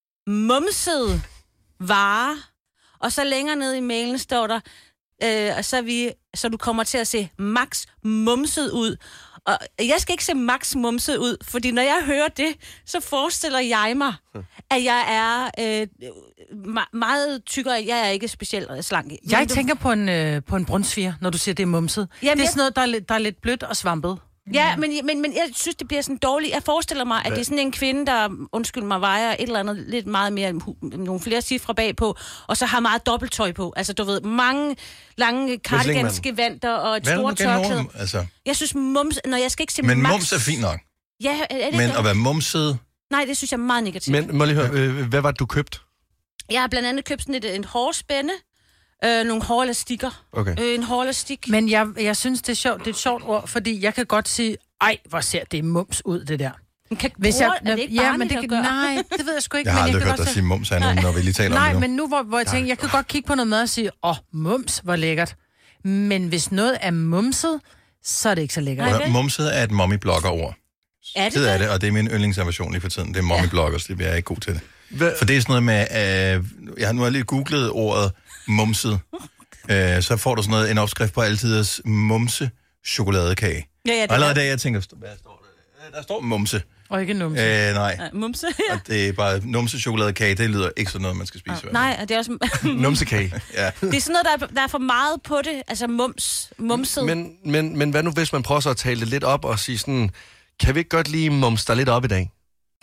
mumsede vare, og så længere nede i mailen står der, øh, og så, er vi, så du kommer til at se max mumset ud. Og jeg skal ikke se max mumset ud, fordi når jeg hører det, så forestiller jeg mig, at jeg er øh, meget tykkere. Jeg er ikke specielt slank. Jeg du... tænker på en, øh, på en brunsviger, når du siger, det er mumset. Jamen, det er sådan noget, der er, lidt, der er lidt blødt og svampet. Ja, men, men, men jeg synes, det bliver sådan dårligt. Jeg forestiller mig, at det er sådan en kvinde, der, undskyld mig, vejer et eller andet lidt meget mere, nogle flere cifre bagpå, og så har meget dobbelttøj på. Altså, du ved, mange lange cardigansgevanter og et stort tørklæde. Altså... Jeg synes, mums, når jeg skal ikke se men max... mums er fint nok. Ja, er det men det? At være mumset... Nej, det synes jeg er meget negativt. Men må lige høre, øh, hvad var det, du købt? Jeg har blandt andet købt sådan et, en hårspænde, øh, nogle hårelastikker, okay. øh, en hårelastik. Men jeg, jeg synes, det er sjovt. Det er et sjovt ord, fordi jeg kan godt sige, ej, hvor ser det mums ud, det der. Kan Hvis jeg, er det ikke ja, men det kan, nej, det ved jeg sgu ikke. Jeg har men aldrig jeg kan hørt dig godt sige mums af nogen, når vi lige taler nej, om det nu. Nej, men nu, hvor, hvor jeg tænker, jeg kan godt kigge på noget mad og sige, åh, oh, mums, hvor lækkert. Men hvis noget er mumset, så er det ikke så lækkert. Nej, mumset er et mommy-blogger-ord. Er det det? det? Er det, og det er min yndlingsaversion lige for tiden. Det er mommy-bloggers, det er jeg ikke god til det. Hvad? For det er sådan noget med, øh, jeg har nu har lige googlet ordet mumset, øh, så får du sådan noget, en opskrift på altiders mumse chokoladekage. Ja, ja, det og allerede er. der, jeg tænker, hvad står der? Der står mumse. Og ikke numse. Øh, nej. nej. Mumse, ja. Og det er bare numse chokoladekage, det lyder ikke sådan noget, man skal spise. Ja. Nej, og det er også... numsekage. Ja. Det er sådan noget, der er, der er for meget på det, altså mums, mumset. Men, men, men hvad nu, hvis man prøver så at tale det lidt op og sige sådan, kan vi ikke godt lige mumse dig lidt op i dag?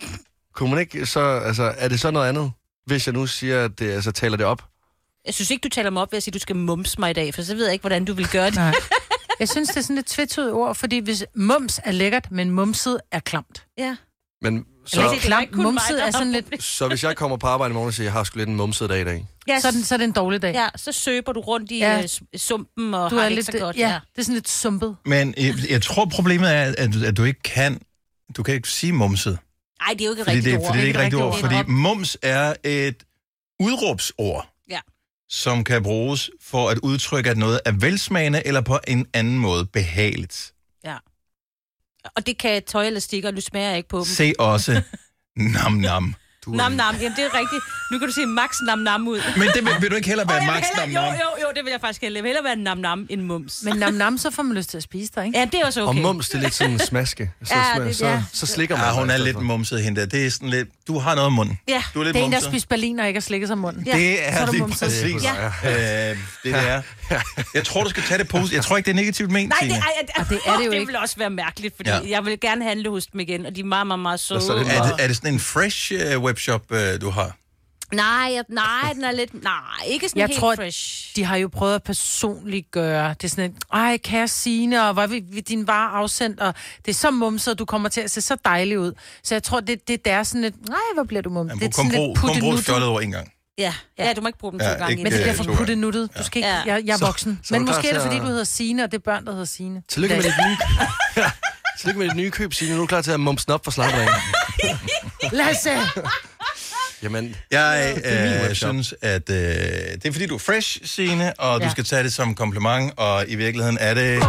Kunne man ikke så, altså, er det så noget andet, hvis jeg nu siger, at det, altså, taler det op? Jeg synes ikke, du taler mig op ved at sige, at du skal mumse mig i dag, for så ved jeg ikke, hvordan du vil gøre det. Nej. Jeg synes, det er sådan et tvetydigt ord, fordi hvis mums er lækkert, men mumset er klamt. Ja. Men så, Eller klamt, mumset er sådan lidt... Så hvis jeg kommer på arbejde i morgen og siger, jeg har sgu lidt en mumset dag i dag. Ja, så, er den, så er det en dårlig dag. Ja, så søber du rundt i ja. uh, sumpen og du har er det lidt, ikke så godt. Ja, ja, det er sådan lidt sumpet. Men jeg, jeg tror, problemet er, at, at du ikke kan... Du kan ikke sige mumset. Nej, det er jo ikke fordi rigtigt det, ord. Fordi det er ikke rigtigt ord, ord. fordi mums er et udråbsord, ja. som kan bruges for at udtrykke, at noget er velsmagende eller på en anden måde behageligt. Ja. Og det kan tøjelastikker, og du smager ikke på dem. Se også nam nam. Nam nam, jamen det er rigtigt. Nu kan du se max nam nam ud. Men det vil, vil du ikke heller være oh, max nam nam? Jo, jo, jo, det vil jeg faktisk hellere. Jeg vil hellere være nam nam end mums. Men nam nam, så får man lyst til at spise dig, ikke? Ja, det er også okay. Og mums, det er lidt sådan en smaske. Så, ja, det, det, så, ja. så slikker man. Ja, hun er lidt mumset hende der. Det er sådan lidt, du har noget i munden. Ja, du er lidt det er en, der mumset. spiser Berlin og ikke har slikket sig munden. Ja. Det er, er lige mumset. præcis. Ja. Øh, det, det er. Jeg tror, du skal tage det positivt. Jeg tror ikke, det er negativt ment, Nej, Signe. det, ej, Og det er det jo det ikke. vil også være mærkeligt, fordi Ja. jeg vil gerne handle hos dem igen, og de er meget, meget, meget søde. Er det, er det sådan en fresh uh, webshop, uh, du har? Nej, jeg, nej, den er lidt... Nej, ikke sådan Jeg helt tror, fresh. de har jo prøvet at personliggøre. Det er sådan et, ej, kære Signe, og hvor vil vi din vare afsendt, og det er så mumset, du kommer til at se så dejlig ud. Så jeg tror, det, det er sådan et, nej, hvor bliver du mumset. Jamen, Det er kun sådan brug, lidt kun brug et puttenuttet. fjollet ord en gang. Ja, ja, du må ikke bruge dem Ja, to gange. ikke, Men det øh, bliver to for gange. puttenuttet. Du skal ikke, Ja. jeg, jeg er Så- voksen. så er Men du klar måske er det, til fordi at- du hedder Signe, og det er børn, der hedder Signe. Tillykke med dit nye... Tillykke med dit nye køb, Signe. Nu er du klar til at mumsen op for slagdagen. Lasse! Jamen, Jeg det er min øh, webshop. synes, at øh, det er fordi, du er fresh, Signe, og ja. Ja. du skal tage det som kompliment, og i virkeligheden er det...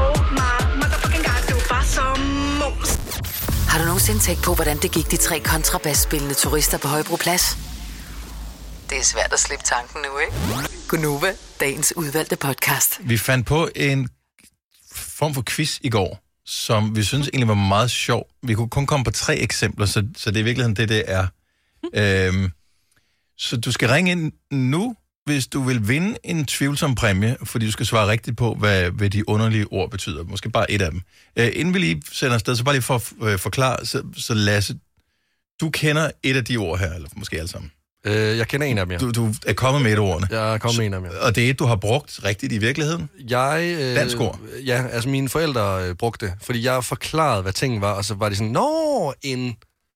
Har du nogensinde tænkt på, hvordan det gik de tre kontrabasspillende turister på Højbroplads? Det er svært at slippe tanken nu, ikke? Gunova, dagens udvalgte podcast. Vi fandt på en form for quiz i går, som vi synes egentlig var meget sjov. Vi kunne kun komme på tre eksempler, så, så det er i virkeligheden det, det er. Øhm, så du skal ringe ind nu, hvis du vil vinde en tvivlsom præmie, fordi du skal svare rigtigt på, hvad, hvad de underlige ord betyder. Måske bare et af dem. Øh, inden vi lige sender afsted, så bare lige for at øh, forklare, så, så Lasse, du kender et af de ord her, eller måske alle sammen. Øh, jeg kender en af dem, ja. Du, du er kommet med et af ordene. Jeg er kommet med en af dem, ja. Og det er et, du har brugt rigtigt i virkeligheden? Jeg... Øh, Dansk ord? Ja, altså mine forældre øh, brugte det, fordi jeg forklarede, hvad tingen var, og så var de sådan, nå, en...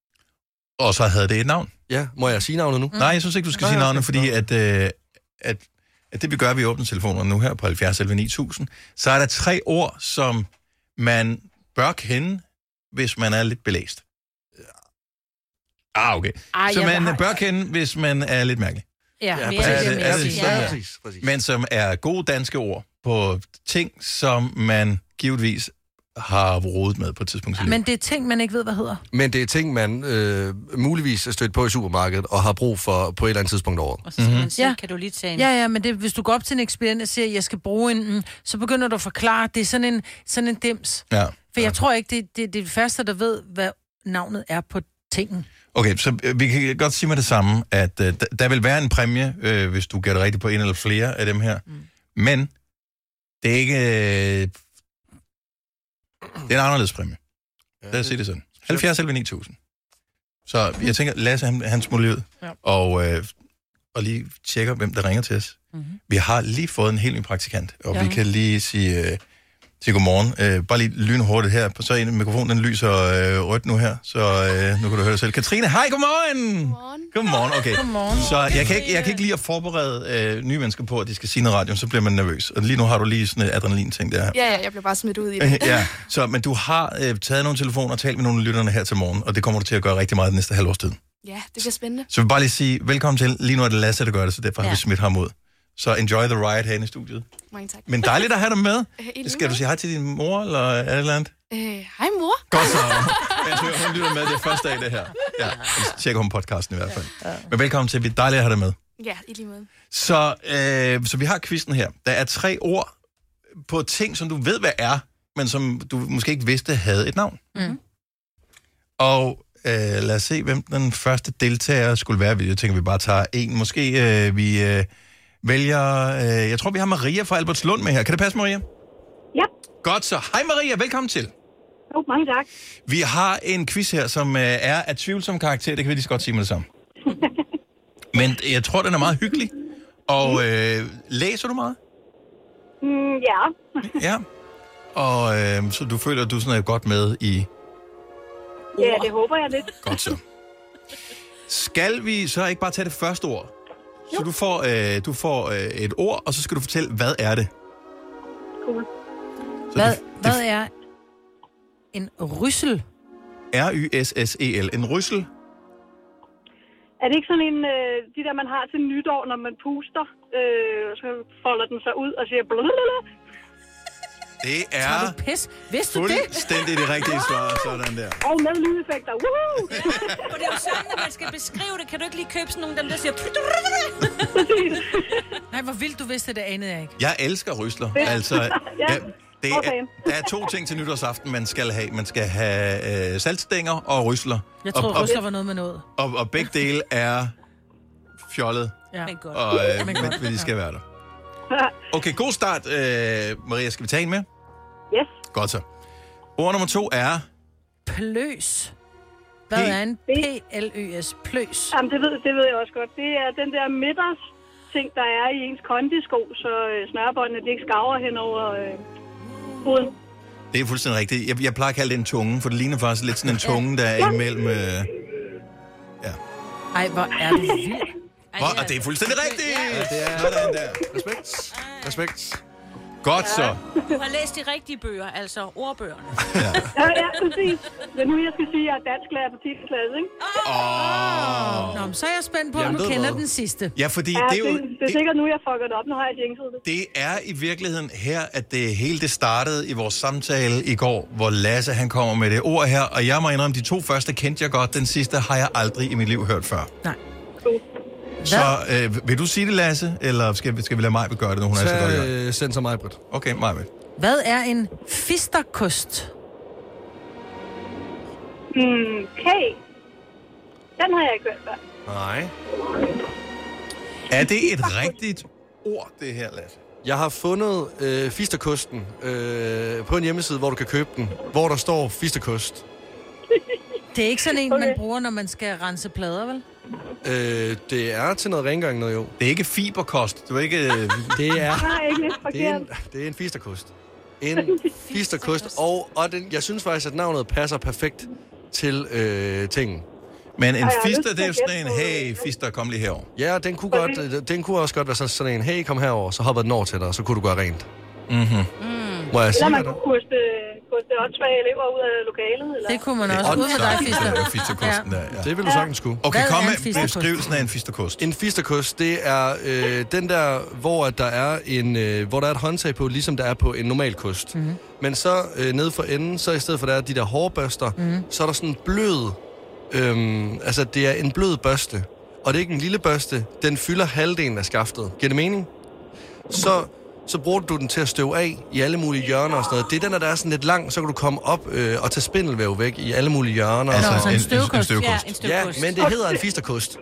Og så havde det et navn? Ja, må jeg sige navnet nu? Mm. Nej, jeg synes ikke, du skal Nej, sige okay. navnet, fordi at, øh, at, at det vi gør, vi åbner telefonerne nu her på halvfjerds elleve ni tusind, så er der tre ord, som man bør kende, hvis man er lidt belæst. Ah, okay. Ej, Så jeg man har- bør kende, hvis man er lidt mærkelig. Ja, Ja, mere, præcis. Er mere, det- mere, er det mere. sådan, Ja, ja. præcis, præcis. Men som er gode danske ord på ting, som man givetvis har rodet med på et tidspunkt. i livet. Men det er ting, man ikke ved, hvad hedder. Men det er ting, man øh, muligvis er stødt på i supermarkedet, og har brug for på et eller andet tidspunkt over. Og så skal Mhm. man sige, Ja. kan du lige tage en? Ja, ja, men det, hvis du går op til en ekspedient og siger, at jeg skal bruge en, mm, så begynder du at forklare, at det er sådan en, sådan en dims. Ja. For jeg tror ikke, det, det, det er de første, der ved, hvad navnet er på tingen. Okay, så øh, vi kan godt sige med det samme, at øh, der, der vil være en præmie, øh, hvis du gætter rigtigt på en eller flere af dem her. Mm. Men det er ikke... Øh, det er en anderledes præmie. Lad os sige det sådan. halvfjerds elleve ni tusind. Så jeg tænker, Lasse, han, han smutter lige ud. Ja. Og, øh, og lige tjekker, hvem der ringer til os. Mm-hmm. Vi har lige fået en helt ny praktikant, og Ja. vi kan lige sige... Øh, til godmorgen. Øh, bare lige lynhurtigt her. Så en mikrofonen, den lyser øh, rødt nu her, så øh, nu kan du høre det selv. Katrine, hej, godmorgen! Godmorgen. Godmorgen, okay. Godmorgen. Så jeg kan, ikke, jeg kan ikke lide at forberede øh, nye mennesker på, at de skal sige noget radio, så bliver man nervøs. Og lige nu har du lige sådan et adrenalin-ting der. Ja, ja, jeg bliver bare smidt ud i det. ja, så, men du har øh, taget nogle telefoner og talt med nogle af lytterne her til morgen, og det kommer du til at gøre rigtig meget den næste halvårs tid. Ja, det bliver spændende. Så jeg vil bare lige sige, velkommen til. Lige nu er det Lasse, der gør det, så derfor ja. har vi smidt ham ud. Så enjoy the ride herinde i studiet. Mange tak. Men dejligt at have dig med. lige Skal du sige hej til din mor, eller er det et eller andet? Øh, hej mor. Godt så. Jeg tror, hun lytter med det første af det her. Ja, vi tjekker om podcasten i hvert fald. Ja. Men velkommen til. Vi er dejligt at have dig med. Ja, i lige måde. Så, øh, så vi har quizzen her. Der er tre ord på ting, som du ved, hvad er, men som du måske ikke vidste havde et navn. Mm. Og øh, lad os se, hvem den første deltager skulle være. Jeg tænker, vi bare tager en. Måske øh, vi øh, vælger... Øh, jeg tror, vi har Maria fra Albertslund med her. Kan det passe, Maria? Ja. Godt så. Hej Maria, velkommen til. Jo, mange tak. Vi har en quiz her, som øh, er af tvivlsom karakter. Det kan vi lige så godt sige med det samme. Men jeg tror, den er meget hyggelig. Og øh, læser du meget? Mm, ja. Ja. Og øh, så du føler, at du sådan er godt med i... Ja, det håber jeg lidt. Godt så. Skal vi så ikke bare tage det første ord? Jo. Så du får, øh, du får øh, et ord, og så skal du fortælle, hvad er det? Cool. Så Hvad, det, hvad er en ryssel? R Y S S E L. En ryssel? Er det ikke sådan en, øh, de der, man har til nytår, når man puster, øh, så folder den sig ud og siger blablabla? Det er Tager du pis? Vidste du det? fuldstændig det rigtige svar. Sådan der. Og med lydeffekter. Woohoo! For det er jo sådan, at man skal beskrive det. Kan du ikke lige købe sådan nogle dem, der siger... Nej, hvor vildt du vidste det, anede jeg ikke. Jeg elsker rysler. Altså, Ja. ja, det er, Okay. der er to ting til nytårsaften, man skal have. Man skal have øh, saltstænger og rysler. Jeg troede, og, rysler var noget med noget. og, og begge dele er fjollet, Ja. Men godt. og øh, Men men, godt. men de skal være der. Okay, god start, øh, Maria. Skal vi tage en med? Yes. Godt så. Ord nummer to er... Pløs. Hvad P- er en P L Ø S? Pløs. Jamen, det ved, det ved jeg også godt. Det er den der middags ting, der er i ens kondisko, så øh, snørebåndene de ikke skaver hen over øh, huden. Det er fuldstændig rigtigt. Jeg, jeg plejer at kalde det en tunge, for det ligner faktisk lidt sådan en tunge, der er imellem... Øh... Ej, hvor er du vild. Hvor, og det er fuldstændig rigtigt! Ja, det er... Sådan der. Respekt. Respekt. Godt så. Du har læst de rigtige bøger, altså ordbøgerne. Ja, ja, præcis. Det er nu, jeg skal sige, at jeg er dansklærer på tiende klasse, ikke? Åh. Nå, men så er jeg spændt på, Jamen, om du ved du kender hvad? den sidste. Ja, fordi Ja, det er jo... det, det er sikkert nu, jeg fucker det op. Nu har jeg jinxet det. Det er i virkeligheden her, at det hele det startede i vores samtale i går, hvor Lasse han kommer med det ord her, og jeg må indrømme, de to første kendte jeg godt, den sidste har jeg aldrig i mit liv hørt før. Nej. Så øh, vil du sige det, Lasse, eller skal, skal vi lade Majbet gøre det, nu hun er så godt i gang? Så øh, send så mig, Britt. Okay, Majbet. Hvad er en fisterkost? Hmm, okay. Den har jeg ikke hørt før. Nej. Er det et rigtigt ord, det her, Lasse? Jeg har fundet øh, fisterkosten øh, på en hjemmeside, hvor du kan købe den, hvor der står fisterkost. Det er ikke sådan en, Okay. man bruger, når man skal rense plader, vel? Øh, det er til noget rengøring, noget jo. Det er ikke fiberkost. Du er ikke... Øh, Det er, Nej, ikke lidt det er, forkert. en, det er en fisterkost. En fisterkost, og, og den, jeg synes faktisk, at navnet passer perfekt til øh, tingen. men en Ej, jeg har lyst fister, til det er jo at sådan en, gætte på- hey, fister, kom lige herover. Ja, den kunne, godt, øh, den kunne også godt være så- sådan en, hey, kom herover, så hopper den over til dig, og så kunne du gøre rent. Mm-hmm. Må jeg Eller sige man dig? kunne koste, koste åndssvage elever ud af lokalet. Eller? Det kunne man Det også. er Ud med dig, åndssvagt, fister. det er jo fisterkosten Ja. der, ja. Det vil du sagtens kunne. Okay, Hvad kom er en med fisterkost? beskrivelsen af en fisterkost. En fisterkost, det er øh, den der, hvor at der er en, øh, hvor der er et håndtag på, ligesom der er på en normal kost. Mm-hmm. Men så øh, nede for enden, så i stedet for der er de der hårbørster, mm-hmm. så er der sådan en blød, øhm, altså det er en blød børste. Og det er ikke en lille børste, den fylder halvdelen af skaftet. Giver det mening? Så, så bruger du den til at støve af i alle mulige hjørner og sådan noget. Det er den, der er sådan lidt lang, så kan du komme op øh, og tage spindelvæv væk i alle mulige hjørner. Altså Nå, så en en, en, støvkost. en støvkost. Ja, en Ja, støvkost. men det hedder en fisterkost.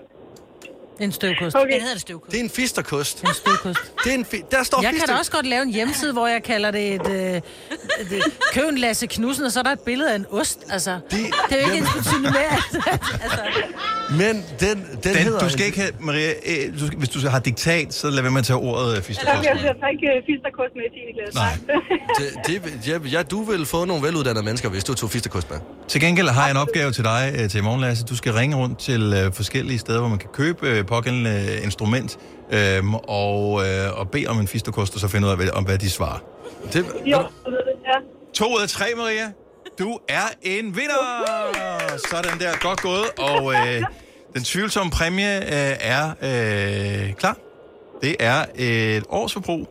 En støvkost. Okay. Den hedder det støvkost. Det er en fisterkost. En støvkost. Det er en fi- der står Jeg kan fister... da også godt lave en hjemmeside, hvor jeg kalder det et... Øh, et øh, køb en Lasse Knudsen, og så er der et billede af en ost. Altså, det, Det- det er jo ikke Jamen- ens betydende med. Altså, Men den, den, den Den, hedder... du skal ikke have, Maria, øh, du skal, hvis du har diktat, så lad være med at tage ordet øh, Eller fisterkost. jeg skal ikke øh, fisterkost med i tiende klasse. Nej. Det, det, ja, ja, du vil få nogle veluddannede mennesker, hvis du tog fisterkost med. Til gengæld har jeg en opgave til dig øh, til i morgen, Lasse. Du skal ringe rundt til øh, forskellige steder, hvor man kan købe øh, pågældende øh, instrument, øh, og, øh, og bede om en fisterkost, og så finde ud af, hvad, om hvad de svarer. Det, Jo, jeg ved det, ja. To ud af tre, Maria. Du er en vinder! Sådan der, godt gået. Og øh, den tvivlsomme præmie øh, er øh, klar. Det er et års forbrug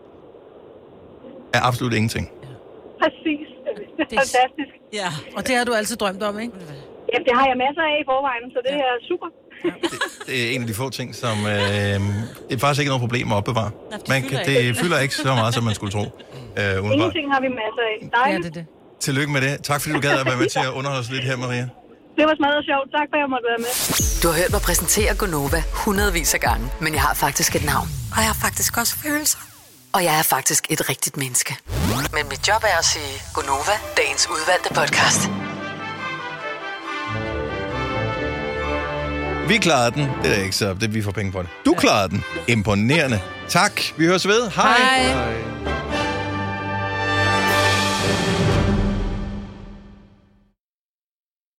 af absolut ingenting. Præcis. Det er Det er- fantastisk. Ja. og det har du altid drømt om, ikke? Ja, det har jeg masser af i forvejen, så det er super. Det er en af de få ting, som øh, det er faktisk ikke noget problem at opbevare. Nå, det Man fylder kan, det fylder ikke så meget, som man skulle tro. Øh, umiddelbart. Ingenting har vi masser af. Ja, Dejligt. det er det. Tillykke med det. Tak fordi du gad at være med til at underholde os lidt her, Maria. Det var smadret sjovt. Tak for, at jeg måtte være med. Du har hørt mig præsentere Gonova hundredvis af gange, men jeg har faktisk et navn. Og jeg har faktisk også følelser. Og jeg er faktisk et rigtigt menneske. Men mit job er at sige Gonova, dagens udvalgte podcast. Vi klarede den. Det er ikke så, det vi får penge på det. Du klarede den. Imponerende. Tak. Vi høres ved. Hej. Hej. Hej.